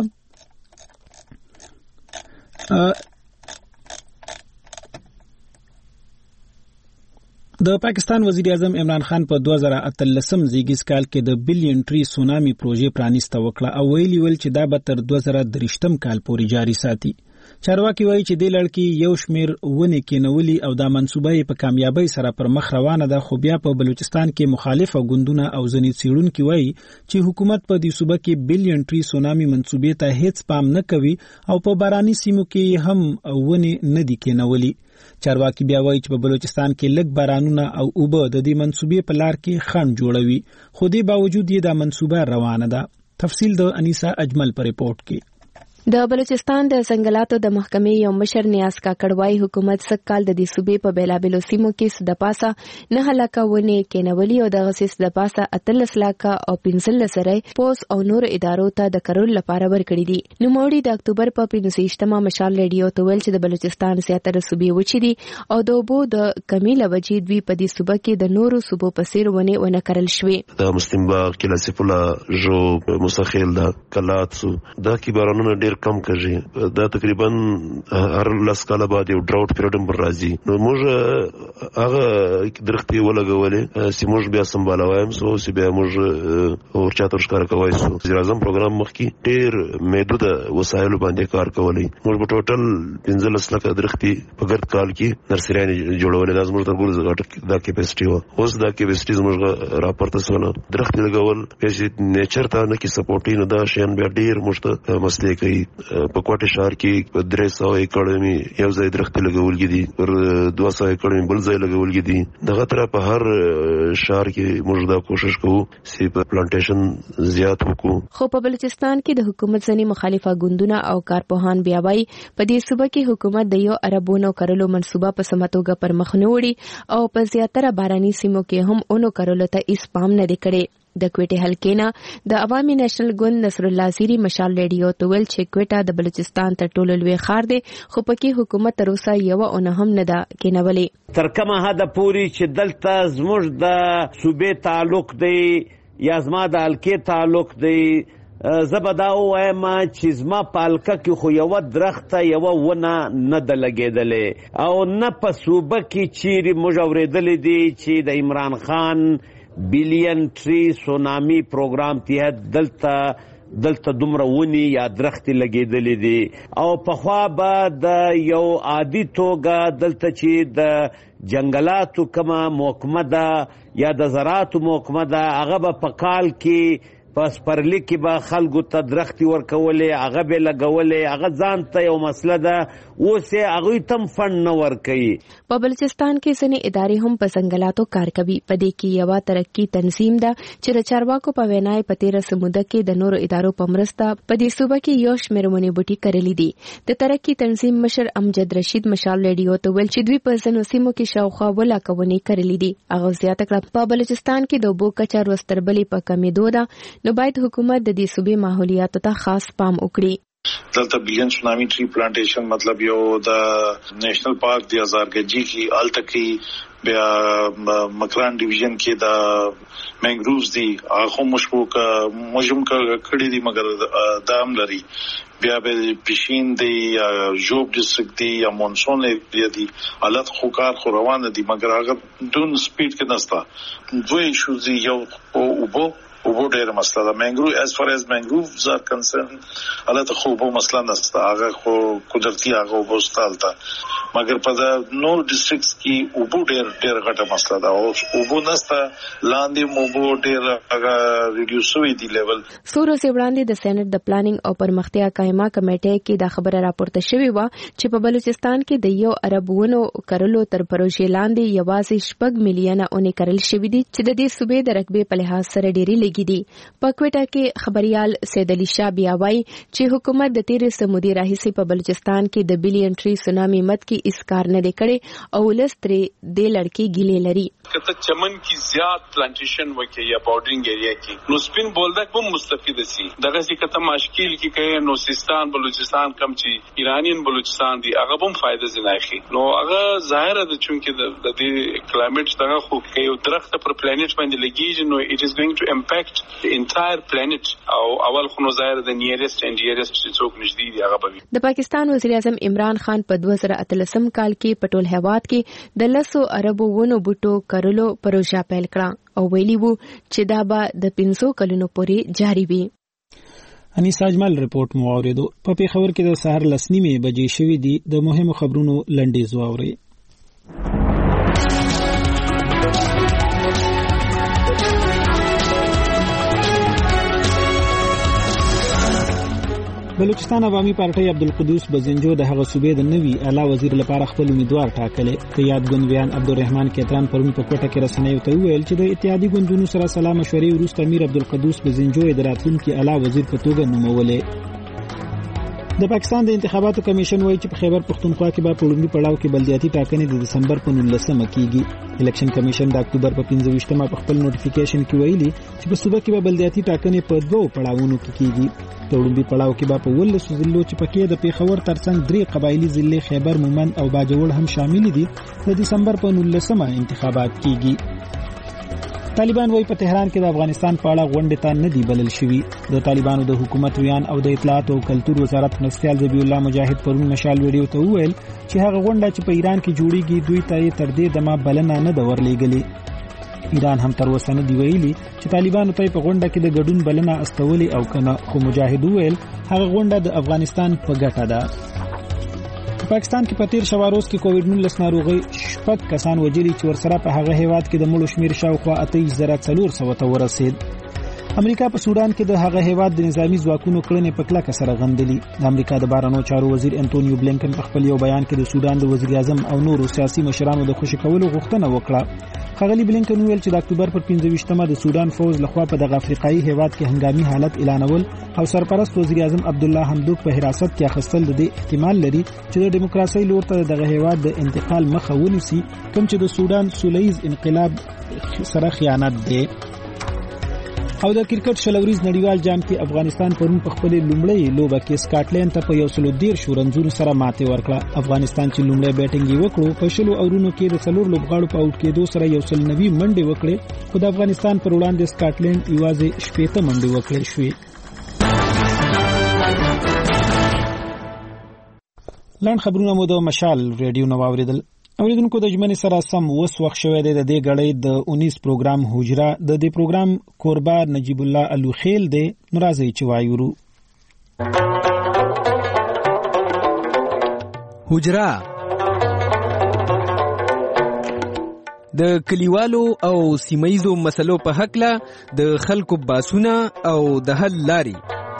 د پاکستان وزیر اعظم عمران خان په 2013 زیږیز کال کې د بلین ټری سونامي پروژې پرانیسته وکړه او ویلي ول چې دا به تر 2023 کال پورې جاري ساتي. چارواکي وایي چې د لړکی یو شمیر ونې کېنولي او دا منصوبه په کامیابی سره پر مخ روانه ده، خو بیا په بلوچستان کې مخالفه ګوندونه او ځینې څېړونکي وایي چې حکومت په دې صوبه کې بلین ټری سونامي منصوبې ته هیڅ پام نه کوي او په باراني سیمو کې هم ونې نه دي کېنولي. چارواکي بیا وایي چې په بلوچستان کې لږ بارانونه او اوبه د دې منصوبې په لار کې خنډ جوړوي، خو دې باوجود یې دا منصوبه روانه ده. تفصیل د انیسا اجمل پر ریپورت کې. د بلوچستان د ځنګلاتو د محکمې یو مشر نیاز کاکړوای حکومت سکهال د دې صوبې په بیلابلو سیمو کې د پاسه 9 لک ونې کېنولي او د غسیس د پاسه 13 لک او 15 سره پوس او نور ادارو ته د کارول لپاره ورکړي دي. نوموړي د اکتوبر په 15مه مشال ریډیو ته ویل چې د بلوچستان زیاتره صوبې وچې دي او د اوبو د کمی له وجې دوی په دې صوبه کې د نورو صوبو په څیر ونې ونه کرل شوې. د مسلم باغ کلاسیفولا جو مستخیل دا کلاتسو دا کی بارانونه ډیر کم کړي، دا تقریبا هر لاس کاله بعد یو ډراوټ پیریډ پر راځي. نو موږ هغه درختي ولګولې چې موږ بیا سمبالوایم سو چې بیا موږ اور چاتر ښکار کوي. سو وزیر اعظم پروګرام مخکې ډیر محدود وسایل باندې کار کوي. موږ په ټوټل 15 لک درختي په ګرد کال کې نرسریان جوړولې. دا زموږ تر ټولو دا کیپاسټي و. اوس دا کیپاسټي زموږ راپورته سونه درختي لګول چې نیچر ته نه کې سپورټي نه دا شین بیا ډیر مشته مسلې کوي. په کوټه شهر کې 300 ایکړ می یو ځای درخت لګول دي، پر 200 ایکړ می بل ځای لګول دي. دغه تر په هر شهر کې موږ دا کوشش کوو چې په پلانټیشن زیات وکړو. خو په بلوچستان کې د حکومت ځنی مخالفه ګوندونه او کارپوهان بیا وایي په دې صوبه کې حکومت د یو اربونو کرلو منصوبه په سمتوګه پر مخ نه وړي او په زیاتره باراني سیمو کې هم اونو کرلو ته هیڅ پام نه دی کړی. د کوټه حلقې نه د عوامي نېشنل ګوند نصر الله زیری مشال ریډیو ته ویل چې کوټه د بلوچستان تر ټولو لوی ښار دی، خو پکې حکومت تر اوسه یو اون هم نه ده کېنولې. تر کومه حد پوري چې دلته زموږ د صوبې تعلق دی یا زما د حلقې تعلق دی، زبدا وایم چې زما پالکه کې خو یو درخت یو ونه نه د لګېدلې او نه په صوبه کې چیرې موږ اورېدلې دي چې د عمران خان بلین ټری سونامي پروګرام تحت دلته دومره ونی یا درختي لګېدلې دي او پخوا به د یو عادي توګه دلته چې د جنگلاتو کومه محکمه ده یا د زراعتو محکمه ده هغه به په کال کې پس پرلی کې به خلکو ته درختي ورکولې، هغه به لګولې، هغه ځان ته یو مسله ده، اوس یې هغوی ته هم فنډ نه ورکوي. په بلوچستان کې ځینې ادارې هم په ځنګلاتو کار کوي. په دې کې یوه ترقي تنظیم ده چې د چارواکو په وینا په تېره سموده کې د نورو ادارو په مرسته په دې صوبه کې یو شمېر ونې بوټي کرلي دي. د ترقي تنظیم مشر امجد رشید مشال ریډیو ته ویل چې دوی په ځینو سیمو کې شاوخوا 2 لک ونې کرلي دي. هغه زیاته کړه په بلوچستان کې د اوبو کچه ورستربلې په کمېدو ده، نو باید حکومت د دې صوبې ماحولیاتو ته خاص پام وکړي. دلته بلین سونامي ټری پلانټیشن مطلب یو د نیشنل پارک د هزارګجی کې التکی بیا مکران ډیویژن کې د مینګرووز دي هغه مشبوک مجم کړي دي مګر دام لري. بیا به پښین دی یا جوب ډیسټریکټ دی یا مونسون ایریا دی حالت خو کار خو روان دي مګر هغه دون سپیډ کې نستا. دوی ایشوز یو اوبو ډېر مسله ده. مینګروو as far as mangroves are concerned حالت خو اوبو مسله نسته، هغه خو قدرتي هغه اوبو ستالته مګر په د نور ډیسټریکټس کې اوبو ډېر غټه مسله ده او اوبو نسته لاندې اوبو ډېر هغه ریډیوس شوی دی لیول. څو ورځې وړاندې د سېنات د پلانینګ او پرمختیا قائمه کمیټې کې دا خبره راپورته شوې وه چې په بلوچستان کې د 1 ارب ونو کرلو تر پروژې لاندې یوازې 6 میلیونه ونې کرل شوې دي چې د دې صوبې د رقبې په لحاظ سره ډېرې دي. په کوټه کې خبريال سید علي شاه بیا وایي چې حکومت د تیرې سمودي راهیسې په بلوچستان کې د بلین ټری سونامي مت کې اس کار نه دی کړی او لسترې د لړکی ګیلې لري. کته چمن کی زیات پلانټیشن وکي یا باډرینګ ایریا کې نو سپین بولدک هم مستفید سي دغه چې کته ماشکیل کې کوي نو سیستان بلوچستان کم چې ایرانین بلوچستان دی هغه هم فائدہ زناخي نو هغه ظاهره ده چونکه د دې کلایمټ دغه خو کې یو درخت پر پلانټ باندې لګیږي نو it is going to impact the entire planet او اول خو نو ظاهره د نیرست and dearest چې څوک نږدې دی هغه به د پاکستان وزیر اعظم عمران خان په 2013 کال کې په ټول هیواد کې د 100 اربو ونو بوټو کرلو پروژه پیل کړه او ویلي وو چې دا به د 500 کلونو پورې جاری وي. انیسا اجمل رپورټ مو اوریدو. په پیښور کې د سحر 9:30 بجې شوې دي. د مهمو خبرونو لنډیز واوري. بلوچستان عوامي پارټي عبدالقدوس بزنجو د هغه صوبې د نوي اعلی وزیر لپاره خپل امیدوار ټاکلې. د یاد ګوندویان عبدالرحمن کیتران پرون په کوټه کې رسنیو ته وویل چې د اتحادیې ګوندونو سره سلا مشورې وروسته امیر عبدالقدوس بزنجو د راتلونکي اعلی وزیر په توګه نومولې. د پاکستان د انتخاباتو کمیشن وایي چې په خیبر پختونخوا کې به په لومړي پړاو کې بلدیاتي ټاکنې د دسمبر په 19 کېږي. الیکشن کمیشن د اکتوبر په 15 په خپل نوټیفیکیشن کې ویلي چې په صوبه کې به بلدیاتي ټاکنې په 2 پړاوونو کې کېږي. په لومړي پړاو کې به په 19 ضلعو چې پکې د پیښور ترڅنګ 3 قبایلی ضلع خیبر مومند او باجوړ هم شامل دي د دسمبر په 19 انتخابات کېږي. طالبان وایي په تهران کې د افغانستان په اړه غونډې ته نه دی بلل شوي. د طالبانو د حکومت ویان او د اطلاعات او کلتور وزارت مرستیال ذبیح الله مجاهد پرون مشال ویډیو ته وویل چې هغه غونډه چې په ایران کې جوړیږي دوی ته تر دې دمه بلنه نه ده ورلېږلې. ایران هم تر اوسه نه دی ویلي چې طالبانو ته په غونډه کې د ګډون بلنه استولې او کنه، خو مجاهد وویل هغه غونډه د افغانستان په ګټه ده. په پاکستان کې په تیر شواروز کې کووډ-19 ناروغي 6 کسان وجلي چې ورسره په هغه هیواد کې د مړو شمیر شاوخوا 2400 ته ورسید. امریکا په سودان کې د هغه هیواد د نظامی ځواکونو کړنې په کلکه سره غندلي. د امریکا د بهرنیو چارو وزیر انټونیو بلینکن په خپل یو بیان کې د سودان د وزیر اعظم او نورو سیاسي مشرانو د خوشی کولو غوښتنه وکړه. ښاغلي بلینکن ویل چې د اکتوبر پر 15 د سودان فوج لخوا په دغه افریقایي هیواد کې هنګامي حالت اعلانول او سرپرست وزیر اعظم عبدالله حمدوک په حراست کې اخیستل د دې احتمال لري چې د دیموکراسي لور ته دغه هیواد د انتقال مخه ونیسي، کوم چې د سودان سولهییز انقلاب سره خیانت دی. او د کرکټ شلوریز نړیوال جام کې افغانستان پرون په خپل لومړی لوبه کې سکاټلند ته په 113 رنونو سره ماته ورکړه. افغانستان چې لومړی بیټینګ وکړو په شلو اورونو کې د څلور لوبغاړو په اوټ کېدو سره 190 منډې وکړې، خو د افغانستان پر وړاندې سکاټلند یوازې 60 منډې وکړې شوې. لاند خبرونه مو د مشال ریډیو نو اوریدل. اوریدونکو د جمعنې سره سم وس وخت شوی دی د دې غړې د 19 پروګرام حجره. د دې پروګرام کوربا نجیب الله الوخیل دی. نو راځي چې وایو حجره د کلیوالو او سیمایزو مسلو په حق له د خلکو باسونه او د حل لاري.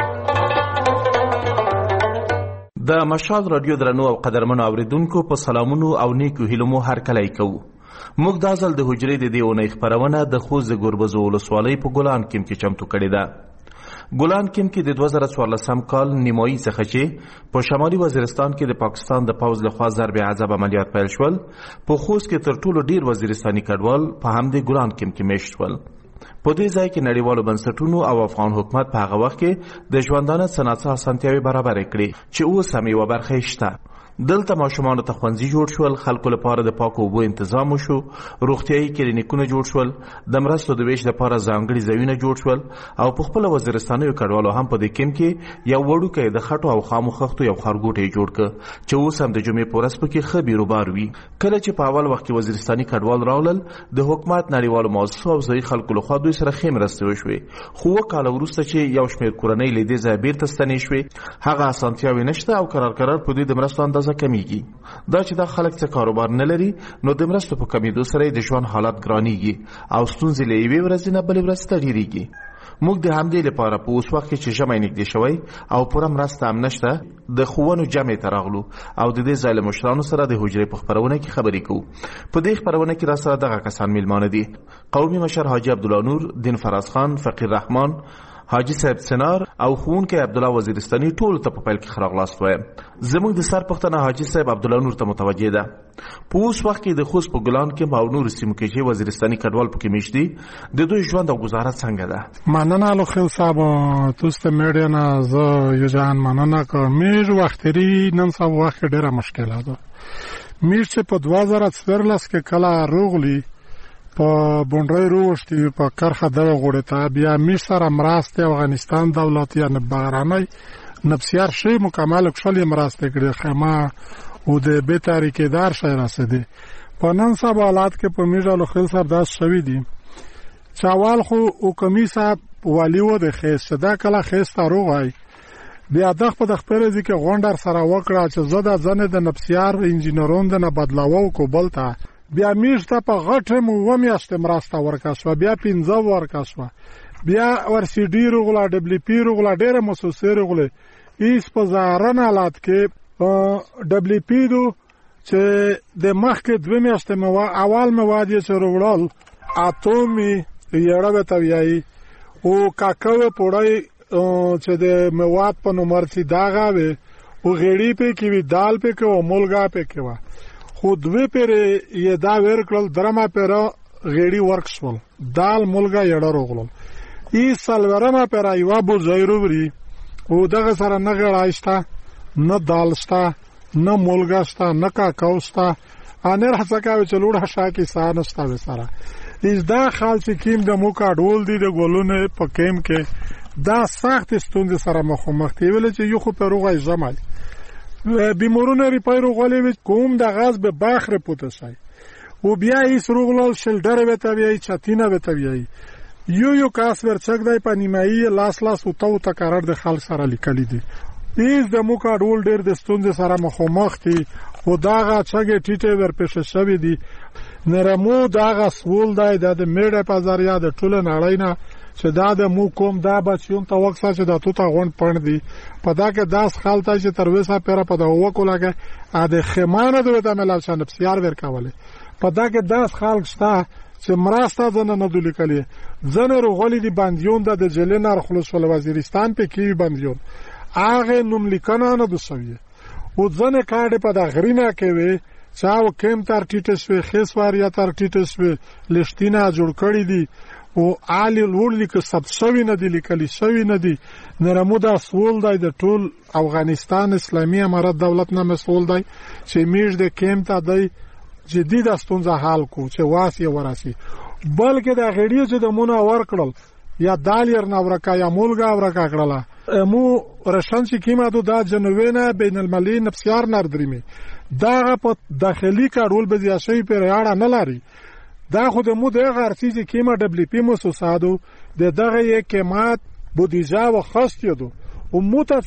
د مشال رادیو درنو او قدرمنو اوریدونکو په سلامونو او نیکو هیلو مو هر کله کوو. موږ د ازل د حجرې د دیونه خبرونه د خوز ګوربزو ولسوالۍ په ګلان کې چمتو کړی ده. ګلان کې د 2014 کال نیمایي څخه چې په شمالي وزیرستان کې د پاکستان د پوز لخوا ضرب عذاب عملیات پیل شول، په خوز کې تر ټولو ډیر وزیرستاني کډوال په همدې ګلان کې میشت شول. په دې ځای کې نړیوالو بنسټونو او افغان حکومت په هغه وخت کې د ژوندانه صنعت اسانتیاوي برابر کړې چې اوس هم یو برخه شته. دلته ماشومانو ته ښوونځي جوړ شول، خلکو لپاره د پاکو اوبو تنظیم وشو، روغتیايي کلینیکونه جوړ شول، د مرستو د ویش لپاره ځانګړي ځایونه جوړ شول او په خپل وزیرستاني کډوالو هم په دې کې یو وړوکی د خټو او خامو خښتو یو خارګوټی جوړ ک چې اوس هم د جمعې پورس پکې خبي روبار وي. کله چې په اول وخت کې وزیرستاني کډوال راولل، د حکومت نړیوالو مؤسسو او ځای خلکو لخوا دوی سره خیم رسته وشوي، خو وکاله وروسته چې یو شمېر کورنۍ لیدې ځای بیرته ستنې شوې، هغه اسانتیاوي نشته او قرار په دې د مرستو اندازه کمیږي. دا چې دا خلک څه کاروبار نه لري، نو د مرستو په کمیدو سره د ژوند حالت ګرانیږي او ستونزې له یوې ورځې نه بلې ورځې ته ډېرېږي. موږ د همدې لپاره په اوس وخت کې چې ژمی نږدې شوی او پوره مرسته هم نشته، د ښوونو جمع ته راغلو او د دې ځای له مشرانو سره د حجرې په خپرونه کې خبرې کوو. په دې خپرونه کې راسره دغه کسان میلمانه دي: قومي مشر حاجي عبدالله نور، دین فراز خان، فقیر رحمان، حاجی صاحب سنار او ښوونکی عبدالله وزیرستاني ټولو ته په پیل کې ښه راغلاست وایم. زموږ د سر پوښتنه حاجي صاحب عبدالله نور ته متوجه ده. په اوس وخت کې د خوست په ګلان کې او نورو سیمو کې چې وزیرستاني کډوال پکې میشت دي، د دوی ژوند او گزاره څنګه ده؟ مننه لوخیل صاحب، توست میډیا نه زه یو ځان مننه کوم. میږ وختري نن سبا وخت ډیره مشکله ده. میږ چې په 2014 کې کله روغلی په بونډري روشتي په کرخه دغه غوړې ته بیا میږ سره مراسته افغانستان دولت یا نه بهراني نفسیار شي مکمل کښلې مراسته کړې خما او د به تاریخي دار شي راسېدي. په نن سبا حالات کې په میږ لوخیل صاحب داس شوی دي. چاوال خو او کمی صاحب والی و د خیس دا کله خیس تاروغای بیا دغه په خپل ځکه غونډر سره وکړه چې زده ځنه د نفسیار انجینرون د نه بدلاوو کو بلته بیا میشته په غټه مو و میاشته مرسته ورکاسو بیا 15 ورکاسو بیا ور سی ډی رغلا دبليو پی رغلا ډیره مسوسه رغله ایس په زارن حالات کې دبليو پی دو چې د مخ کې 2 میاشته مو اول مواد یې سرولل اتومي یړه وته ویای او کاکاو پړای چې د مواد په نمبر سي داغه وي او غړي په کې وی دال په کې او مولګه په کې وا خو دوی پر یې دا ورکل درمه پر غړي ورکسول دال مولګه یړه روغلل ای سالورما پر ایوا بو زیروبري او دغه سره نه غړایستا نه دالستا نه مولګاستا نه کاکاوستا انر حسکاوي چلوړه شاکي سانستا وسره از دا خال چې کیم د موکا ډول دی د ګولونه په کیم کې دا سخت ستوند سره مخامخ دی ویل چې یو خو پروغه زمال بیمارونه ریپایرو غولې کوم د غاز به باخره پوت شي او بیا یې سروغلل شلډر وته بیا چاتینه وته بیا یو کاس ورچک دی په نیمایي لاس او تو تکرار د خال سره لیکل دي ایز د موکا ډول ډیر د ستوند سره مخامخ دی او داغه چګه ټیټه ورپېښه شوی دی نرمو داغه سوول دی د میډه په ذریعہ د ټول نړۍ نه چې دا د مو کوم دا بچیون ته وکړه چې د توته غون پړ دی په دا کې داس خالته چې تر وسه پره په دا وکولګه ا د خمانه د ملال شان بسیار ورکواله په دا کې داس خالق شته چې مراسته ځنه نه دلی کلی ځنه روغلی دی باندیون د جلنار خلاص ول وزیرستان په کې باندیون هغه نوم لیکنه نه دوسوي او ځنه کاډه په دا غرینه کې وي چاو کم تر ټیټس وی خېسوار یا تر ټیټس وی لښتینه جوړ کړی دی او عالی ورلی که سب شوی نه دی لیکلی شوی نه دی نرمو دا سوال دی د ټول افغانستان اسلامي امارت دولت نه مسئول دی چې میږ د کم ته دی جدي د ستونزه حل کو چې واسي وراسي بلکې د غړي چې د مونږ ورکړل یا دالیر نه ورکا یا مولګه ورکا کړله مو رشان چې کیما دا جنوبینه بین المللي نفسیار نردرمي دا په داخلي کارول به زیاشي پر اړه نه لري دا خو د مو د غرسي چې کیما دبليو پی موسسادو د دغه یک مات بودیجه و خاص یدو او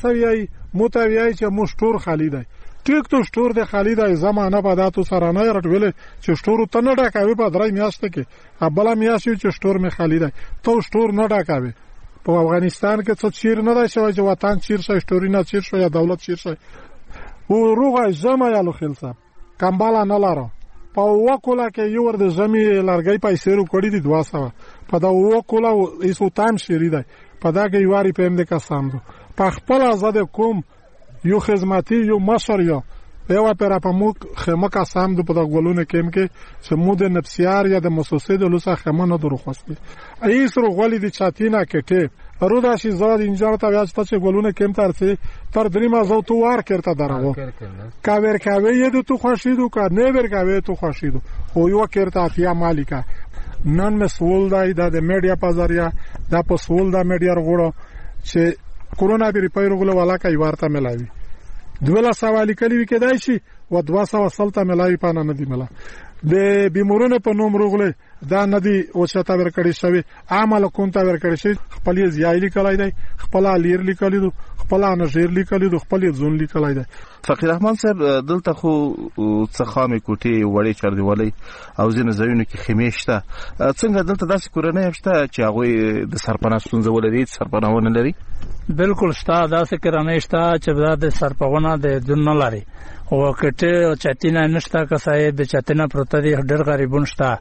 متویای چې مشتور خالی دی ټیک تو شتور د خالی دی زمانه په داتو سره نه رټول چې شتور ته نه ډاکاوي په درای میاشته کې ابله میاشته چې شتور می خالی دی تو شتور نه ډاکاوي په افغانستان کې څه چیر نه دی چې وطن چیر شي شتوري نه چیر شي یا دولت چیر شي او روغه زما یالو خلصاب کمبالا نه لاره په وکولا کې یو ور د زمي لارګي پیسې ورو کړی دي 200 په دا وکولا ایسو تام شری دی په دا کې یواري پم د کسام دو په خپل آزاد کوم یو خدماتي یو مشر یو پر په مو خمه کسام دو په دا ګولونه کېم کې چې مو د نفسیار یا د مسوسه د لوسه خمه نه درو خوستي ایس رو غولې د چاتینا کټه رودا شي زاد انجار ته واځ ته ګولونه کېم ترته تر درې مازو تو وار کړه درغو کاور کاوي یده تو خوشیدو کا نه ور کاوي تو خوشیدو خو یو کړه اتیا مالکا نن مسول دی د میډیا په ذریعہ د پسول د میډیا وروړو چې کورونا بي ریپایر غوله والا کوي ورته ملاوي دوله سوالي کلی کېدای شي و 200 سلطه ملاوي پانه نه دی ملا د بیمارونو په نوم روغله دا ندی او شته ورکړی شوی عمل کوونته ورکړی شي خپل زیایلی لیکلای دی خپل لیر لیکلی دو خپل انجیر لیکلی دو خپل ځون لیکلای دی. فقیر رحمان صاحب دلته خو څخامې کوټي وړي چردیوالي او ځینې ځایونو کې خمیشته څنګه دلته داسې کورنۍ شته چې هغه د سرپناه ستونزه ولري سرپناهونه لري بالکل شته داسې کرانې شته چې دا د سرپغونه د دون نه لري او کټه چتینه نشته که صاحب د چتینه پروت دي ډېر غریبون شته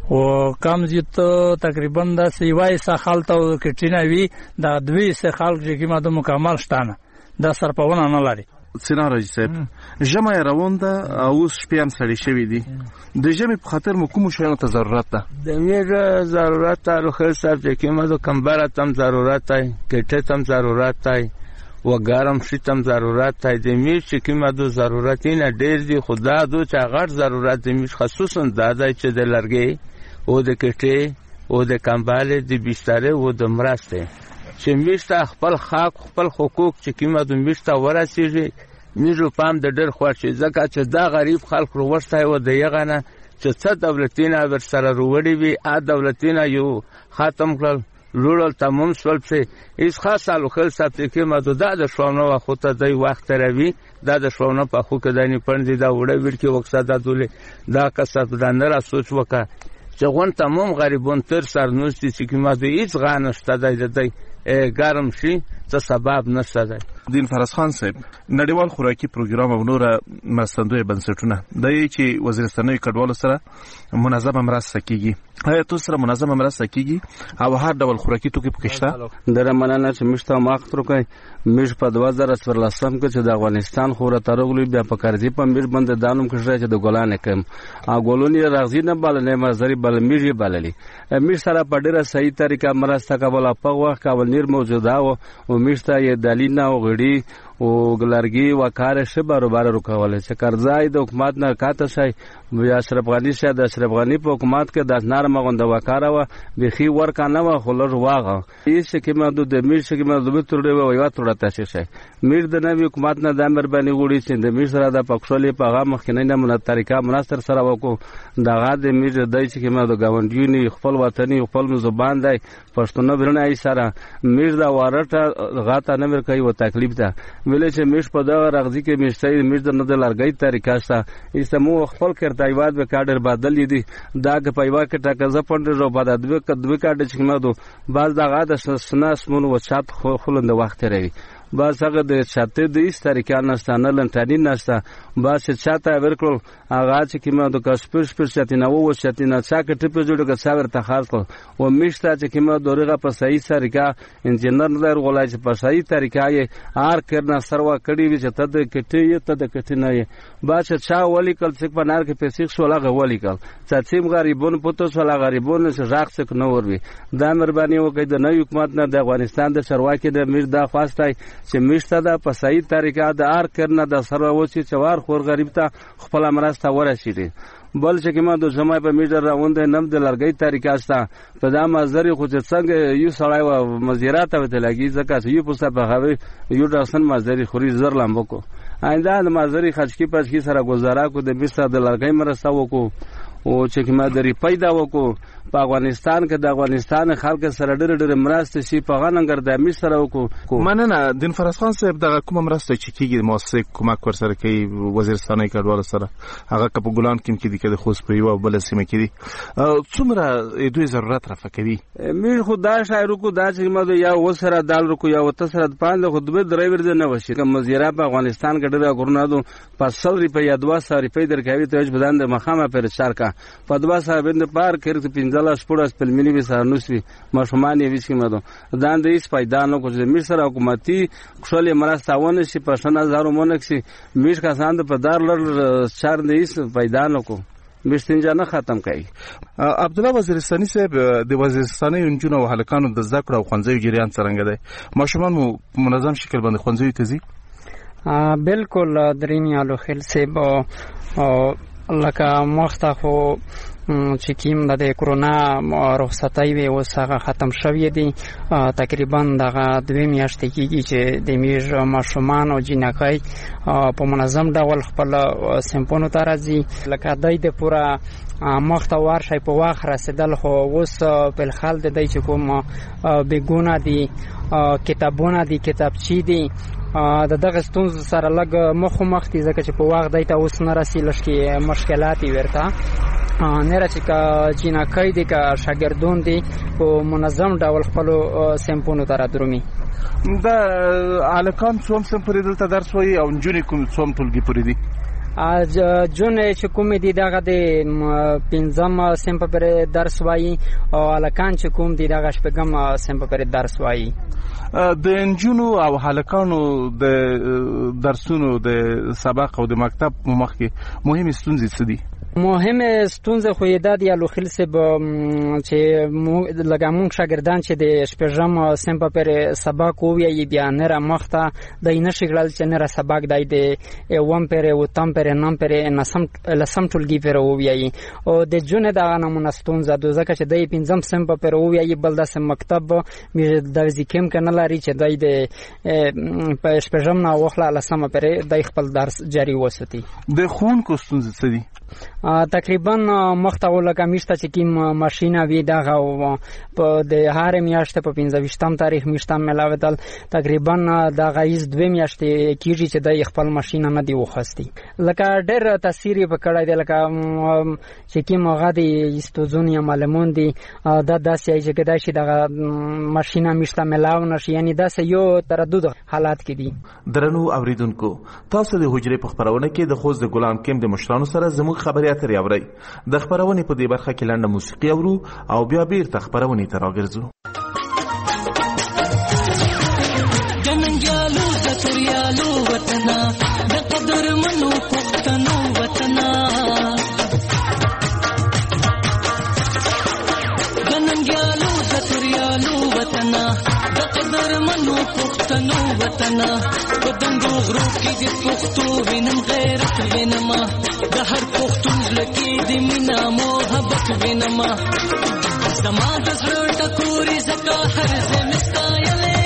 او کم زیات تقریبا د سیوای سخالت او کټینه وی د دوی سخال چې کیمه د مکمل شته نه د سرپغونه نه لري سیناراج صاحب ژمه روان ده او اوس شپې هم سړې شوې دي د ژمې په خاطر مو کوم شیانو ته ضرورت ده د میر ضرورت ته خیر صاحب چې کیمه د کمبره تم ضرورت دی کټه تم ضرورت دی و ګرم شي تم ضرورت دی د میر چې کیمه د ضرورت نه ډیر دی خدا دو چې غټ ضرورت دی میر خصوصا دا دی چې د لرګي او د کټه او د کمباله د بستر او د مرسته چې میشته خپل حق خپل حقوق چې کیمه د میشته ورسیږي میجو پام د ډېر خوښ ځکه چې دا غریب خلک وروسته و د یغنه چې څه دولتینه ور سره وروړي وي ا دولتینه یو ختم کړل لوړل تمام شول چې هیڅ خاصه لوخل ساتي کیمه د شوونه خو ته د وخت روي د شوونه په خو کې د نه پندې دا وړه وړ کې وکړه د دوله دا کسب د نه را سوچ وکړه چې غون تمام غریبون تر سرنوستي چې کیمه د هیڅ غانشته د ګرم شي څه سبب نشته دی. دین فرض خان صاحب نړیوال خوراکي پروګرام او نور مرستندوی بنسټونه د چې وزیرستاني کډوالو سره منظم مرسته کیږي آیا تاسو سره منظم مرسته کیږي او هر ډول خوراکي توکي پکې شته در مننه چې مشته ماخ ترکای مش په 2014 کې چې د افغانستان خوره ترغلي بیا په کارځي په میر باندې دانوم کې چې د ګولان کم ا ګولونی راغزي نه بل نه مزري بل میږي بللی مش سره په ډیره صحیح طریقه مرسته کوله په وخت کاولنیر موجوده او مشته یې دلینا او غړي او ګلرګي وکاره شه برابر رکواله چې قرضای د حکومت نه کاته شي بیا اشرف غنی شه د اشرف غنی په حکومت کې د نرمه غونډه وکاره و بخي ورکانه و خلر واغه هیڅ کې مده د میر چې مده تر دی و یو تر تاسو شي میر د نوې حکومت نه د امر باندې وړي چې د میر سره د پښولې په هغه مخکنی نه مونږ طریقه مناستر سره وکړو دغه د میر دای چې مده گاونډیونی خپل وطني خپل زبان دی پښتون برنه ای سره میر دا ورته غاته نه ور کوي و تکلیف ده ویل چې مش په دا رغزي کې مشته مش د نه د لارګي طریقه شته ایسمو خپل کرتایواد به کاډر بدل دي دا که پایوا کې ټاکه زپند رو بعد دوه کاډر چې مادو باز دا غاده سناس مون و چات خلند وخت لري باز هغه د چاته د ایست طریقه نشته نه لنټانی نشته باز چاته ورکړل هغه چې کیمه د کسپش پر چاتینه وو چاتینه چاکه ټپ جوړه که څاور ته خاص کو و میشته چې کیمه دغه په صحیح طریقه انجنیر نظر غولای چې په صحیح طریقه یې ار کرنا سروا کړی وي چې ته د کټي ته د کټي نه باز چا ولی کل څک په نار کې پیسې شو لا ولی کل چې غریبون پته شو لا غریبون چې ځاخ څک نو ور وي دا مهرباني وکړي د نوې حکومت نه د افغانستان د چرواکي د میر دا خواستای چې مشته دا په صحیح طریقه د ار کرنا د سره و چې چوار خور غریب ته خپل مرسته ورسیدي بل چې کما د جمعه په میټر راوند نم د لرګي طریقه شته په دا مزري خو چې څنګه یو سړی و مزیرات ته لګي ځکه چې یو پوسه په غوي یو ډاسن مزري خوري زر لامبکو آینده د مزري خچکی پچکی سره گزاره کو د بیسه د لرګي مرسته وکړو او چې کما درې پیدا وکړو په افغانستان کې د افغانستان خلک سره ډېر مرسته شي په غننګر د امیر سره وکړو مننه دین فرض خان صاحب دغه کوم مرسته چې کیږي موثق کومک ور سره کوي وزیرستاني کډوال سره هغه په ګولان کې دي کې د خوست په یو بل سیمه کې دي څومره دوی ضرورت رافقوي میر خدا شاعر کو دا چې مده یا وسره دال کو یا وتسره پاند خو دوی ډرایور نه وشي کوم مزیرا په افغانستان کې ډېر ګورنادو 500 روپیا یا 200 روپیا درکوي ته بدن د مخامه پر چار کا په 200 بند پار کړ پنځله سپورس پلمنی به سرنوسوي مشمان یې وښکې مدو دا د هیڅ پیدا نه کوي میر سره حکومتي خپل مرستاونه شي په 6000 مونږ شي میر کسان په دار لړ چار نه هیڅ پیدا نه کو مشتنجا نه ختم کوي عبد الله وزیرستاني صاحب د وزیرستاني انجونو او هلکانو د زکړه او خنځوي جریان څنګه دی ماشومان مو منظم شکل باندې خنځوي تزي بالکل درینیالو خل سیب او لکه مخته خو چې کیم د کرونا رخصتۍ وي اوس هغه ختم شوی دی تقریبا دغه 2 میاشتې کېږي چې د میر ماشومان او جنکۍ په منظم ډول خپل سیمپونو ته راځي لکه دای د پوره مخته ورشي په واخ رسیدل خو اوس په الحال د دای چې کوم بیګونه دي کتابونه دي کتابچې دي د دغه ستونزو سره لږ مخ دي ځکه چې په واخ دای ته اوس نه رسي لږ کې مشکلات ورته نه را چې جینکۍ دي که شاګردون دي په منظم ډول خپلو سیمپونو ته رادرومي. دا هلکان څوم سم پورې دلته درس وایي او نجونې کوم څوم ټولګي پورې دي؟ جون چې کوم دي دغه د 5م سیم په پورې درس وایي او هلکان چې کوم دي دغه 6م سیم په پورې درس وایي. د نجونو او هلکانو د درسونو د سبق او د مکتب په مخ کې مهمې ستونزې څه دي؟ مهمه ستونزه خو دا دی لوخیل سب چې لکه مونږ شاګردان چې د 6م سیم په پورې سبق ووایي بیا نه را مخته د نشي ګړل چې نه را سبق دی د 1 پورې او تم پورې نام پورې لسم ټولګي پورې ووایي او د جون دا نمونه ستونزه د ځکه چې د 5م سیم په پورې ووایي بل د مکتب د ذکیم کنه لري چې د 6م نه وخلا لسم پورې د خپل درس جاری وساتي. د خون کو ستونزه څه دي؟ تقریبا مخته لکه میشته چې کوم ماشینه وی دغه په د هر میاشت په 15م تاریخ میشته ملاوتل تقریبا دغه ایز 2 میاشتې کیږي چې د خپل ماشینه نه دی وخستی. لکه ډېر تاثیر په کړای دی لکه چې کوم غادي استوزونیا معلومون دي دا داسې چې کدا شي دغه ماشینه میشته ملاو نشي یعنی داسې یو تردد حالات کې دي. درنو اوریدونکو تاسو د حجرې په خبرونه کې د خوست د ګلام کیم د مشرانو سره زموږ خبري اترې اورئ. د خبرونې په دې برخه کې لنډه موسیقي اورو او بیا بیرته خبرونې ته راګرځو. جننګیالو د توریالو وطنا د قدر منو پښتنو وطنا جننګیالو د توریالو وطنا د قدر منو پښتنو وطنا په دنګو غرو کې د پښتو وینم غیرت وینم د هر پښتون لکه د مینا محبت وینم زما د زړه ټکوري زکه هر زمستا یلې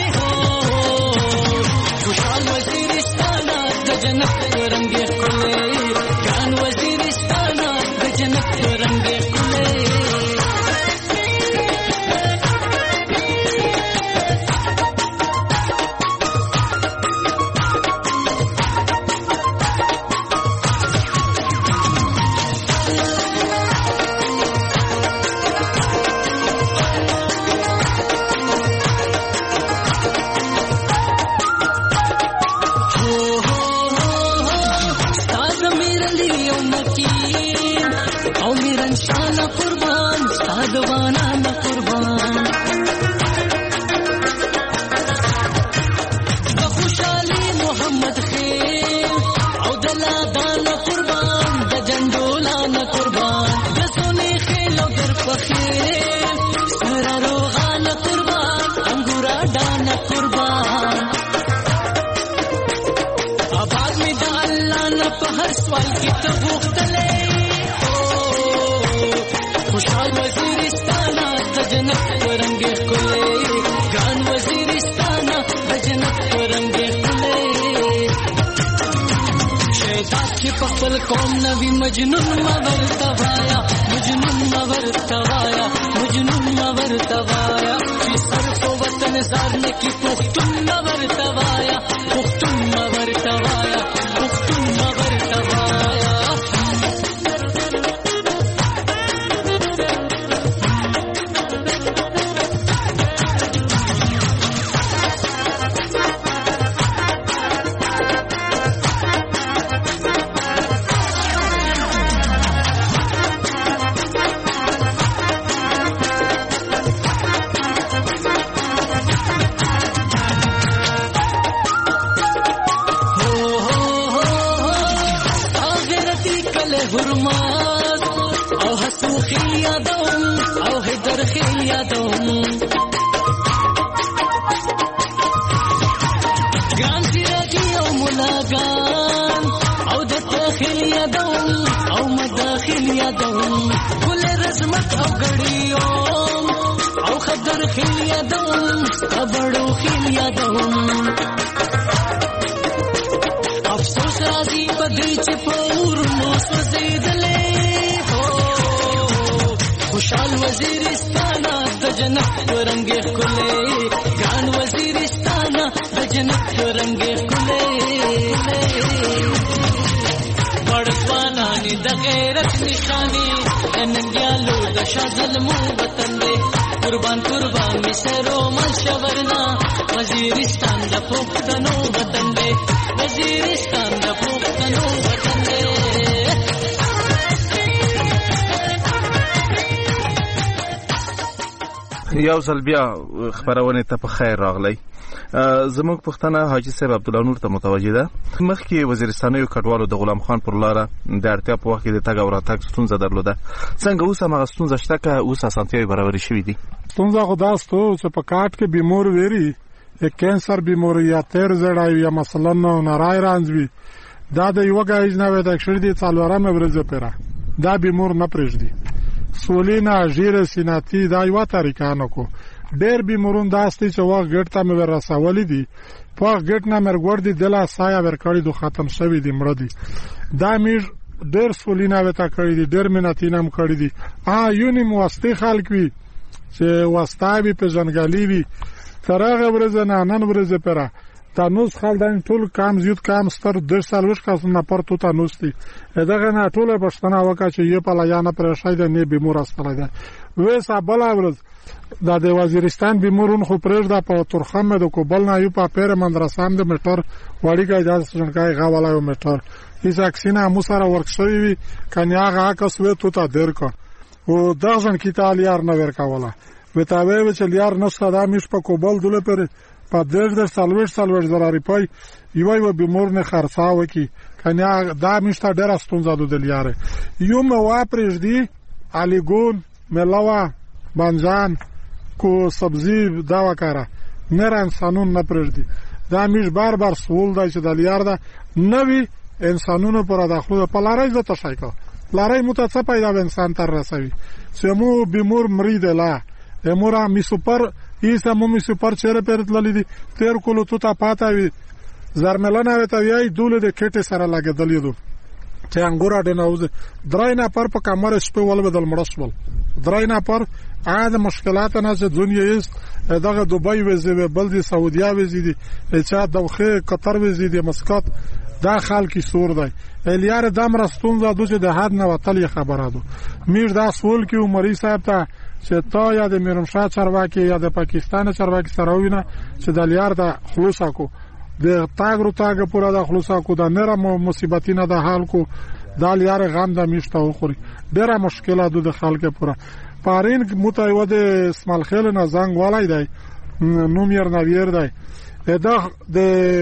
خوشحال وزیرستان د جنت رنگ کله ګان وزیرستان د جنت رنگ کله خوشحال وزیرستان د جنت رنگ کله ګان وزیرستان د جنت رنگ کله شیطان چې په خپل قوم نوی مجنون ما ورتوایا مجنون ما ورتوایا مجنون ما ورتوایا چې صرف وطن زار نه کی پختون ما ورتوایا پختون ما ورتوایا پختون ما ورتوایا افسوس راځي په دې چې پور مو سوځیدلې خوشحال وزیرستان د جنت رنگ کله ګان وزیرستان د جنت رنگ کله وړوانان نښانې د غیرت نښانې د ننګیالو د شاه ظلمو وطن دی قربان قربان می سرو مل شورنا وزیرستان د پښتنو وطن دی وزیرستان د پښتنو وطن دی یو ځل بیا خبرونه ته په خیر راغلی. زموږ پښتنه حاجی صاحب عبدالله نور ته متوجه ده. مخکې وزیرستانیو کډوالو د غلام خان پر لاره د اړتیا په وخت کې د تګ او راتګ ستونزه درلوده. څنګه اوس هغه ستونزه شته که اوس اسانتیاوې برابرې شوي دي؟ ستونزه خو دا ستو چې په کاټ کې بیمور ویری کینسر بیماری یا تیر زړای یا مثلا نارای رانځوي دا د یو غایز نه وای د اکثر دي څلورمه ورځ پیرا دا بیمور نه پرېږدي سولینا ژیر سیناتی دا یو طریقه نه کو ډېر بیمورون داستي چې واغ ګټ ته مې رسولې دي په ګټ نه مرګور دي دلا سایه ورکړی دو ختم شوی دي مړ دي دا میر ډېر سولینا وتا کړی دي ډېر مناتینم کړی دي یونی مواسطه خلک وی چې واستابي په ځنګالي وی ترغه ورځ نه نن ورځ پره تانوس خلدان ټول کام زیات کام ستر 2 سال وش کاسونه پر تو تانوستي دغه نه ټوله پښتنه وکړه چې یو په لایانه پر شای د نه بیمور استره ده وېسا بلا ورځ د وزیرستان بیمورون خو پرېږده په ترخمه د کوبل نه یو په پیر مدرسام د میټر وړي کې اجازه څنګه غواړای او میټر هیڅ اکسینه مو سره ورکشوي وي کنیا هغه کس وې تو ته درکو او دغه کی تعالیار نه ورکاوله وتاوي چې لیار نشته دا مش په کوبل دله پر په دغه سالوش زراري پای یو بیمور نه خرڅاو کی کنیا دا مشته ډېر ستونزه د لیاره یو مو پرېږدي علیګون ملاوا بانجان کو سبزی دا وکړه نه انسانون نه پرېږدي دا مش بار سوال دی چې د لیار دا نوی انسانونو پر داخله په لارای زته شایکا لارای متڅ پیدا انسان تر رسوي سمو بیمور مرید لا امورا می سپر ایسا مو می سپر چیرې پرت للی تیر کولو تو تا پاتاوي زرملانه وته وی دوله د کټه سره لګیدلې دو چې انګورا د نوز دراینا پر په کمر شپه ول بدل مړسول دراینا پر عاد مشکلات نه چې دنیا است دغه دوبای وزې بلدي سعودیا وزې دي چې دوخه قطر وزې دي مسقط دا خلک سور دی الیار دم راستون زادو چې د حد نه وتلی خبره دو میر دا سوال کې عمرې صاحب ته چې تا یا د میرمشاه چرواکي یا د پاکستان چرواکي سره وینه چې د لیار د خلاص کو د تاګ پورا د خلاص کو د نره مصیبتینه د حال کو د لیار غم د میشته وخوري ډیره مشکله د خلک پورا پارین متایو د اسماعیل خیل نه زنګ والای دی نومیر نویر دی دا د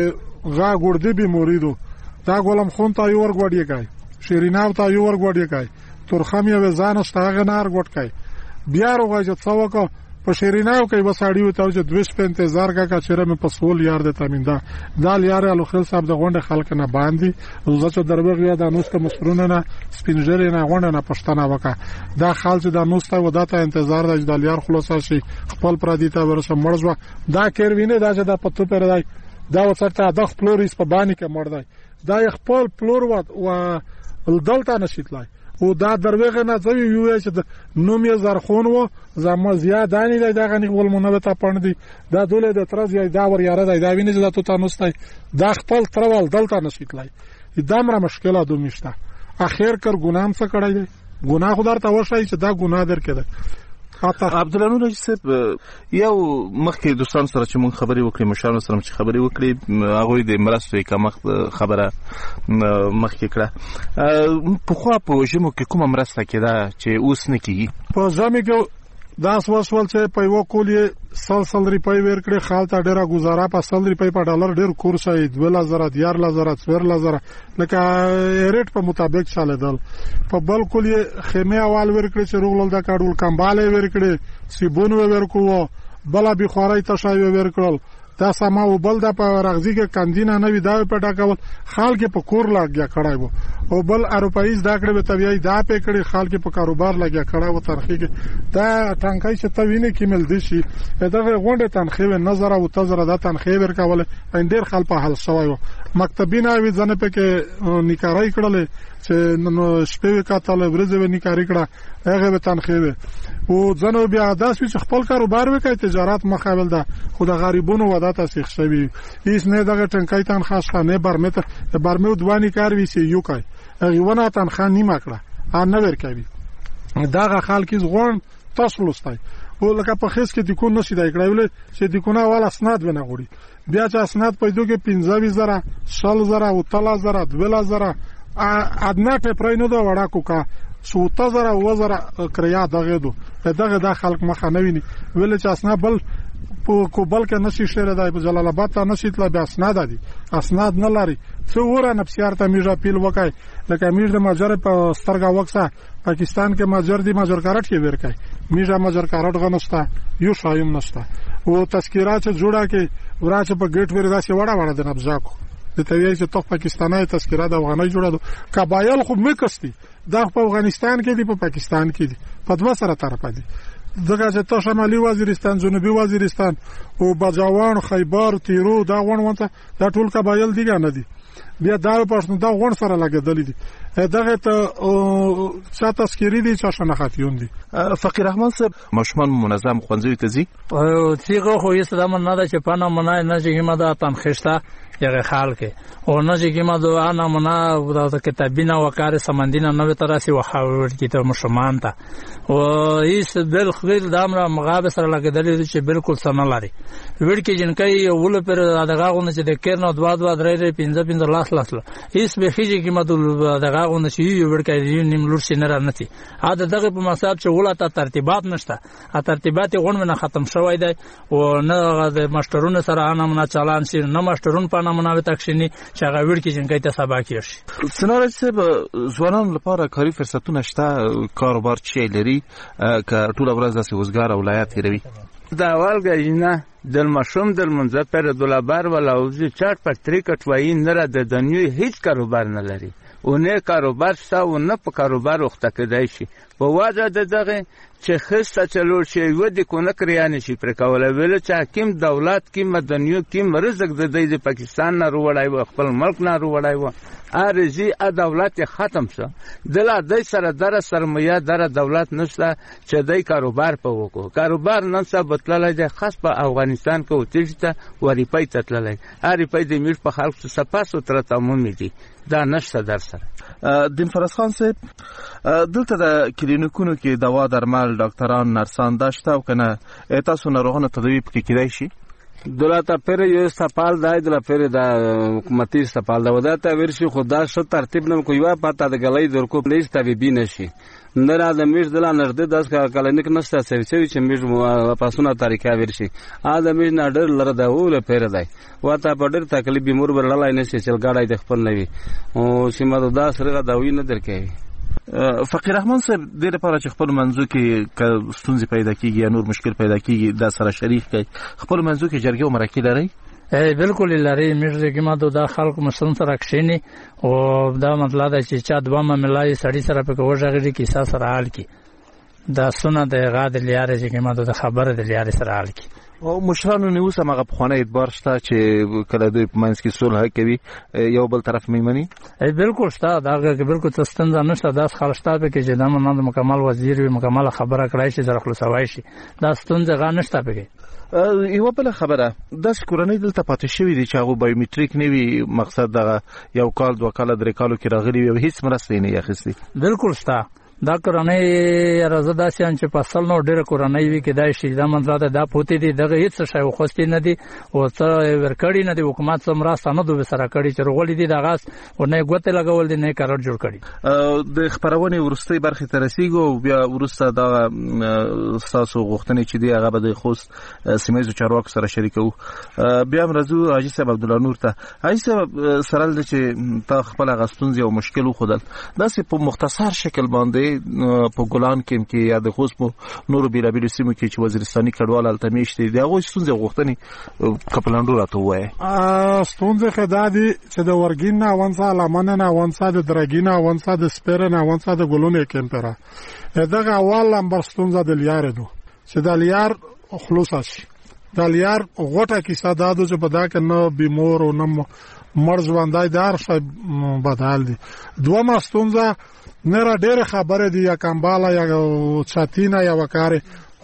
غا ګردی بیموریدو دا ګولم خون ته یو ورګوډی کوي شیریناو ته یو ورګوډی کوي ترخمی و ځانشته غنار ګټ کوي بیا روغه څوک په شیریناو کې وساړیو ته چې 2 په انتظار کا چیرې مې په سول یار د تامیندا دا لیار الو خل صاحب د غونډه خلک نه باندې زه چې دروغ یا د انوسته مسرونه نه سپینجری نه غونډه نه پښتنه وکا دا خالص د انوسته وداته انتظار د لیار خلاص شي خپل پردي ته ورسره مرزو دا کېروینه دا چې د پتو پر دی دا وڅرته د خپلوریس په باندې کې مړ دی دا خپل پلور و دلته نشیتلای او دا دروغه نه ځوی یو چې نوم یې زرخون و زما زیادانی دی دا غنی ولمنه ته پاندې دا دوله د ترز یا دا ور یاره دی دا ویني چې ته تاسو دا خپل ترول دلته نشیتلای دا مره مشکله دومشته اخر کر ګنام څه کړی دی ګناه خدای ته وشای چې دا ګناه درکړه عبدالله نور صاحب یو مخکې دوستان سره چې مونږ خبرې وکړې مشرانو سره چې خبرې وکړې هغه د مرستو کمښت خبره مخکې کړه په خو په ژمو کې کومه مرسته کېده چې اوس نه کیږي په ژمي کې دا سوال چې په یو کولې سل روپۍ ورکړي خالته ډیره گزاره په 100 روپۍ په ډالر ډیر کورس ای 2000 14000 4000 لکه ریټ په مطابق چاله په بل کولې خیمه اول ورکړي چې روغل د کاډول کمباله ورکړي سیبون ورکو بل به خورای تشای ورکړل دا سما او بل د په رغزي کې کاندینا نه وی دا په ټاکول خال کې په کور لاګیا کړای وو او بل اروپایز دا کړه به طبيعي دا په کړي خال کې په کاروبار لاګیا کړه و ترخی کې دا ټانکای چې توینه کې مل دي شي دا غونډه تنخیو نظر او تزره د تنخیو ورکول اندیر خل په حل شوی وو مکتبینه وی ځنه په کې نکارای کړل چې نو شپې کاتل ورځې و نکاری کړه هغه به تنخیو او ځنه بیا داسې خپل کاروبار وکړي تجارت مخاول ده خو د غریبونو وداته سیخ شوی هیڅ نه دغه ټنکای تن خاصه نه برمه دوانی کار وی سی یو کای غیونه تنخواه نیمه کړه نه ورکوي دغه خلک غوڼ تاسو لستای او لکه په خیس کې د کو نشي دای کړایول چې د کو نه ول اسناد ونه غوړي بیا چې اسناد پیدا کې 15000 16000 او 3000 2000 ادنا ته پرې نه دا وړا کوکا 10000 او 1000 کریا دغه دغه د خلک مخه نه ویني ویل چې اسناد بل کو بلکې نشي شهر دای په جلال آباد ته نشي تل به اسناد دي اسناد نه لري څو ور نفسیار ته میجا پیل وکای لکه میر د ماجر په سترګه وکسا پاکستان کې ماجر دی ماجر کارت کې ورکای میجا ماجر کارت غنستا یو شایم نشتا او تذکرات جوړه کې وراچ په ګیټ ور داسې وړه د نبزاکو د تویې چې تو پاکستاني تذکرات افغاني جوړه قبایل خو مکستی د افغانستان کې دی په پاکستان کې دی په دوه سره طرفه دي دغه چې ته شمالي وزیرستان جنوبي وزیرستان او بجاوان خیبر تیرو دا غونته دا ټول قبایل دي نه دي بیا دا پښتون دا غون سره لګیدل دي دغه ته څه تذکری دي چې شناختیون دي فقیر رحمان صاحب مشمن منظم خوندزوی تزي او تیغه خو یې سلام نه ده چې پانا منای نه چې ما دا تنخښتا یغه خال کې او نه چې ما دا انا منا د کتابینه وکړه سمندینه نو تراسي وخاور کی ته مشمان ته او هیڅ بل خیر دامره مغاب سره لګیدل چې بالکل سم نه لري وړ کې جنکای ول پر دغه غو نه چې د کېرنو دوا دوا درې 15 لاس هیڅ به خيږي کې مدل دغه غو نه شي وړ کې نیم لور شي نه رانتي اده دغه په مساب چې ولته ترتیبات نشته ا ترتیبات غون نه ختم شوی دی او نه د ماسترونو سره انا منا چالان شي نه ماسترون په نامه تکشنی چې هغه وړ کې جنکای ته سبا کیږي سنار صاحب ځوانان لپاره کاري فرصتونه شته کاروبار چي لري ک ټول ورځ د وزګار ولایت هروي دا والګینه د مشوم د منځ پر دولابر ولا او چاټ پر تریکټ وای نه را د دنیوي هیڅ کاروبار نه لري او نه کاروبار شته او نه په کاروبار وخت کې دی شي په واجه دغه چې خسته چلو شي و د کو نه کریانه شي پر کوله ویل چې حکیم دولت کې مدنیو کې رزق د پاکستان نه وروړای و خپل ملک نه وروړای و ارزي دولت ختم شو دلا د سره در سرمایه در دولت نشته چې د کاروبار په وکړو کاروبار نن څه بدللای دی خاص په افغانستان کې او تجته وری پای تتللای اری پای د میر په خلک څخه سپاس او تر تمام دي دا نشته در سره دین فرض خان صاحب دلته د کلینیکونو کې دوا درمل ډاکټران نرسان داشته او کنه تاسو ناروغانو تداوی پکې کیدای شي دولت پر یو استپال دای د پر د حکومتي استپال دا وداته ورشي خدا شو ترتیب نه کوي وا پاته د غلې در کو پلیس طبيبي نشي نه را د میش دلا نرده 10 کلینیک نشته سوي چې میش پاسونه طریقه ورشي ا د میش نډر لره دا ول پر دای واته په ډېر تکلیف بیمور ورلای نه شي چل گاډای د خپل نوي او سیمه دا سره دا وی نه درکې فقیر رحمان صاحب د لپاره چې خپل منځو کې ستونزې پیدا کیږي یا نور مشکل پیدا کیږي د سره شریک کوي خپل منځو کې جرګه او مرکه لري بالکل لري میرزه کې ما د خلکو مسلم سره کښینی او دا مطلب دا چې چا دوه ملای سړی سره په کوژغړي کې اساس سره حال کی دا سونه د غاد لیاره چې ما د خبره د لیاره سره حال کی او مشرانو نیوسه مغه په خونه اعتبار شته چې کله دوی په منځ کې صلح کوي یو بل طرف میمني بالکل شته دا بالکل تستنده نشته دا خلشته به کې چې د مکمل وزیر وي مکمل خبره کړای شي زره خلاصوي شي دا ستونزه غانشته به یو بل خبره د کورنۍ دلته پاتې شوی دي چې هغه بایومټریک نیوي مقصد دا یو کال دوه کال درې کالو کې راغلي وي هیڅ مرسته نه یاخستي بالکل شته دا کورنۍ راځه داسې چې په اصل نو ډېر کورنۍ وی کې دا شي دا منځه دا پوتې دي دغه هیڅ شی خوستي نه دي او څه ورکړی نه دي حکومت سمرا سند به سره کړی چې رغولې دي دغه او نه غوته لګول دي نه کارت جوړ کړي د خبرونه ورستۍ برخه ترسيګو بیا ورسته دا ساسو غوښتنې چې دی هغه به د خوست سیمایزو چارواکو سره شریکو بیا مرزو حاجی صاحب عبد الله نور ته حاجی صاحب سره د چې تا خپل غستونځ او مشکل خودل دا سه په مختصر شکل باندې په ګولان کې یا د خوست په نور بیلابیل سیمو کې چې وزیرستاني کډوال التمیشتي دی هغه ستونزې غوښتنې کپلانډو راته وایي ستونزې خدادي چې د ورګین نه وانسا لمنه نه وانسا د درګین نه وانسا د سپیر نه وانسا د ګلونې کمپرا دغه اول نمبر ستونزه د لیار دو چې د لیار خلاص شي د لیار غوټه کې ساده چې په دا کې نو بیمور او نو مرز وندای دار شای بدل دي دوه ستونزه نه را ډېر خبره دي یا کمبالا یا چاتینا یا وکاره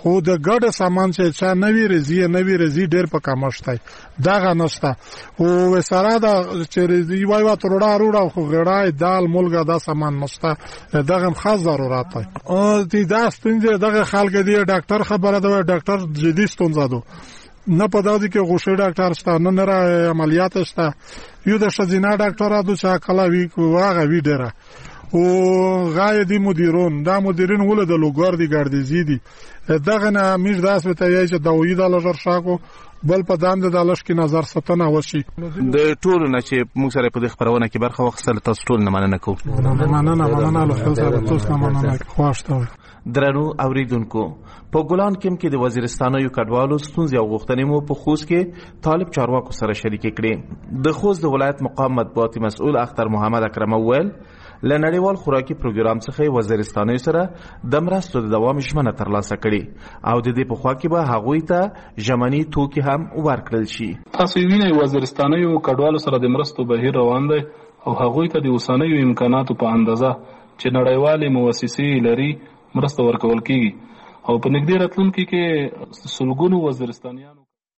خو د ګډ سامان چې چا نوی رزي ډېر په کمشته دغه نشته او وسره دا چې رزي وای وا تروړه خو غړای دال مولګه دا سامان نشته دغه خاص ضرورت دی او دې دا ستونزه دغه خلک دی ډاکټر خبره ده ډاکټر جدي ستونزه ده نه په داسې کې غوښه ډاکټر شته نه را عملیات شته یو د شزینا ډاکټر د چا کلا وی واغه وی ډره او غای دی مدیرین ول د لوګار دی ګردیزی دی دغه نه میش داس به ته چې دوی د لږر شاکو بل په داند د لښ کې نظر ستنه وشي د ټول نه چې موږ سره په دې خبرونه کې برخه وخصل تاسو ټول نه مننه کوو مننه له خپل سره تاسو مننه خوښته درنو اوریدونکو په ګولان کې د وزیرستانو یو کډوالو ستونزې او غوښتنې مو په خوست کې طالب چارواکو سره شریک کړي د خوست د ولایت مقام مطبوعاتي مسؤل اختر محمد اکرم ویل لنړیوال خوراکي پروګرام څخه وزیرستانو سره د مرستو د دوام ژمنه ترلاسه کړي او د دې په خوا کې به هغوی ته ژمني توکي هم ورکړل شي. تاسو وینئ وزیرستانو کډوالو سره د مرستو بهیر روان دی او هغوی ته د اوسنیو امکاناتو په اندازه چې نړیوالې مؤسسې لري مرسته ورکول کیږي او په نږدې راتلونکي کې سلګونو وزیرستانیانو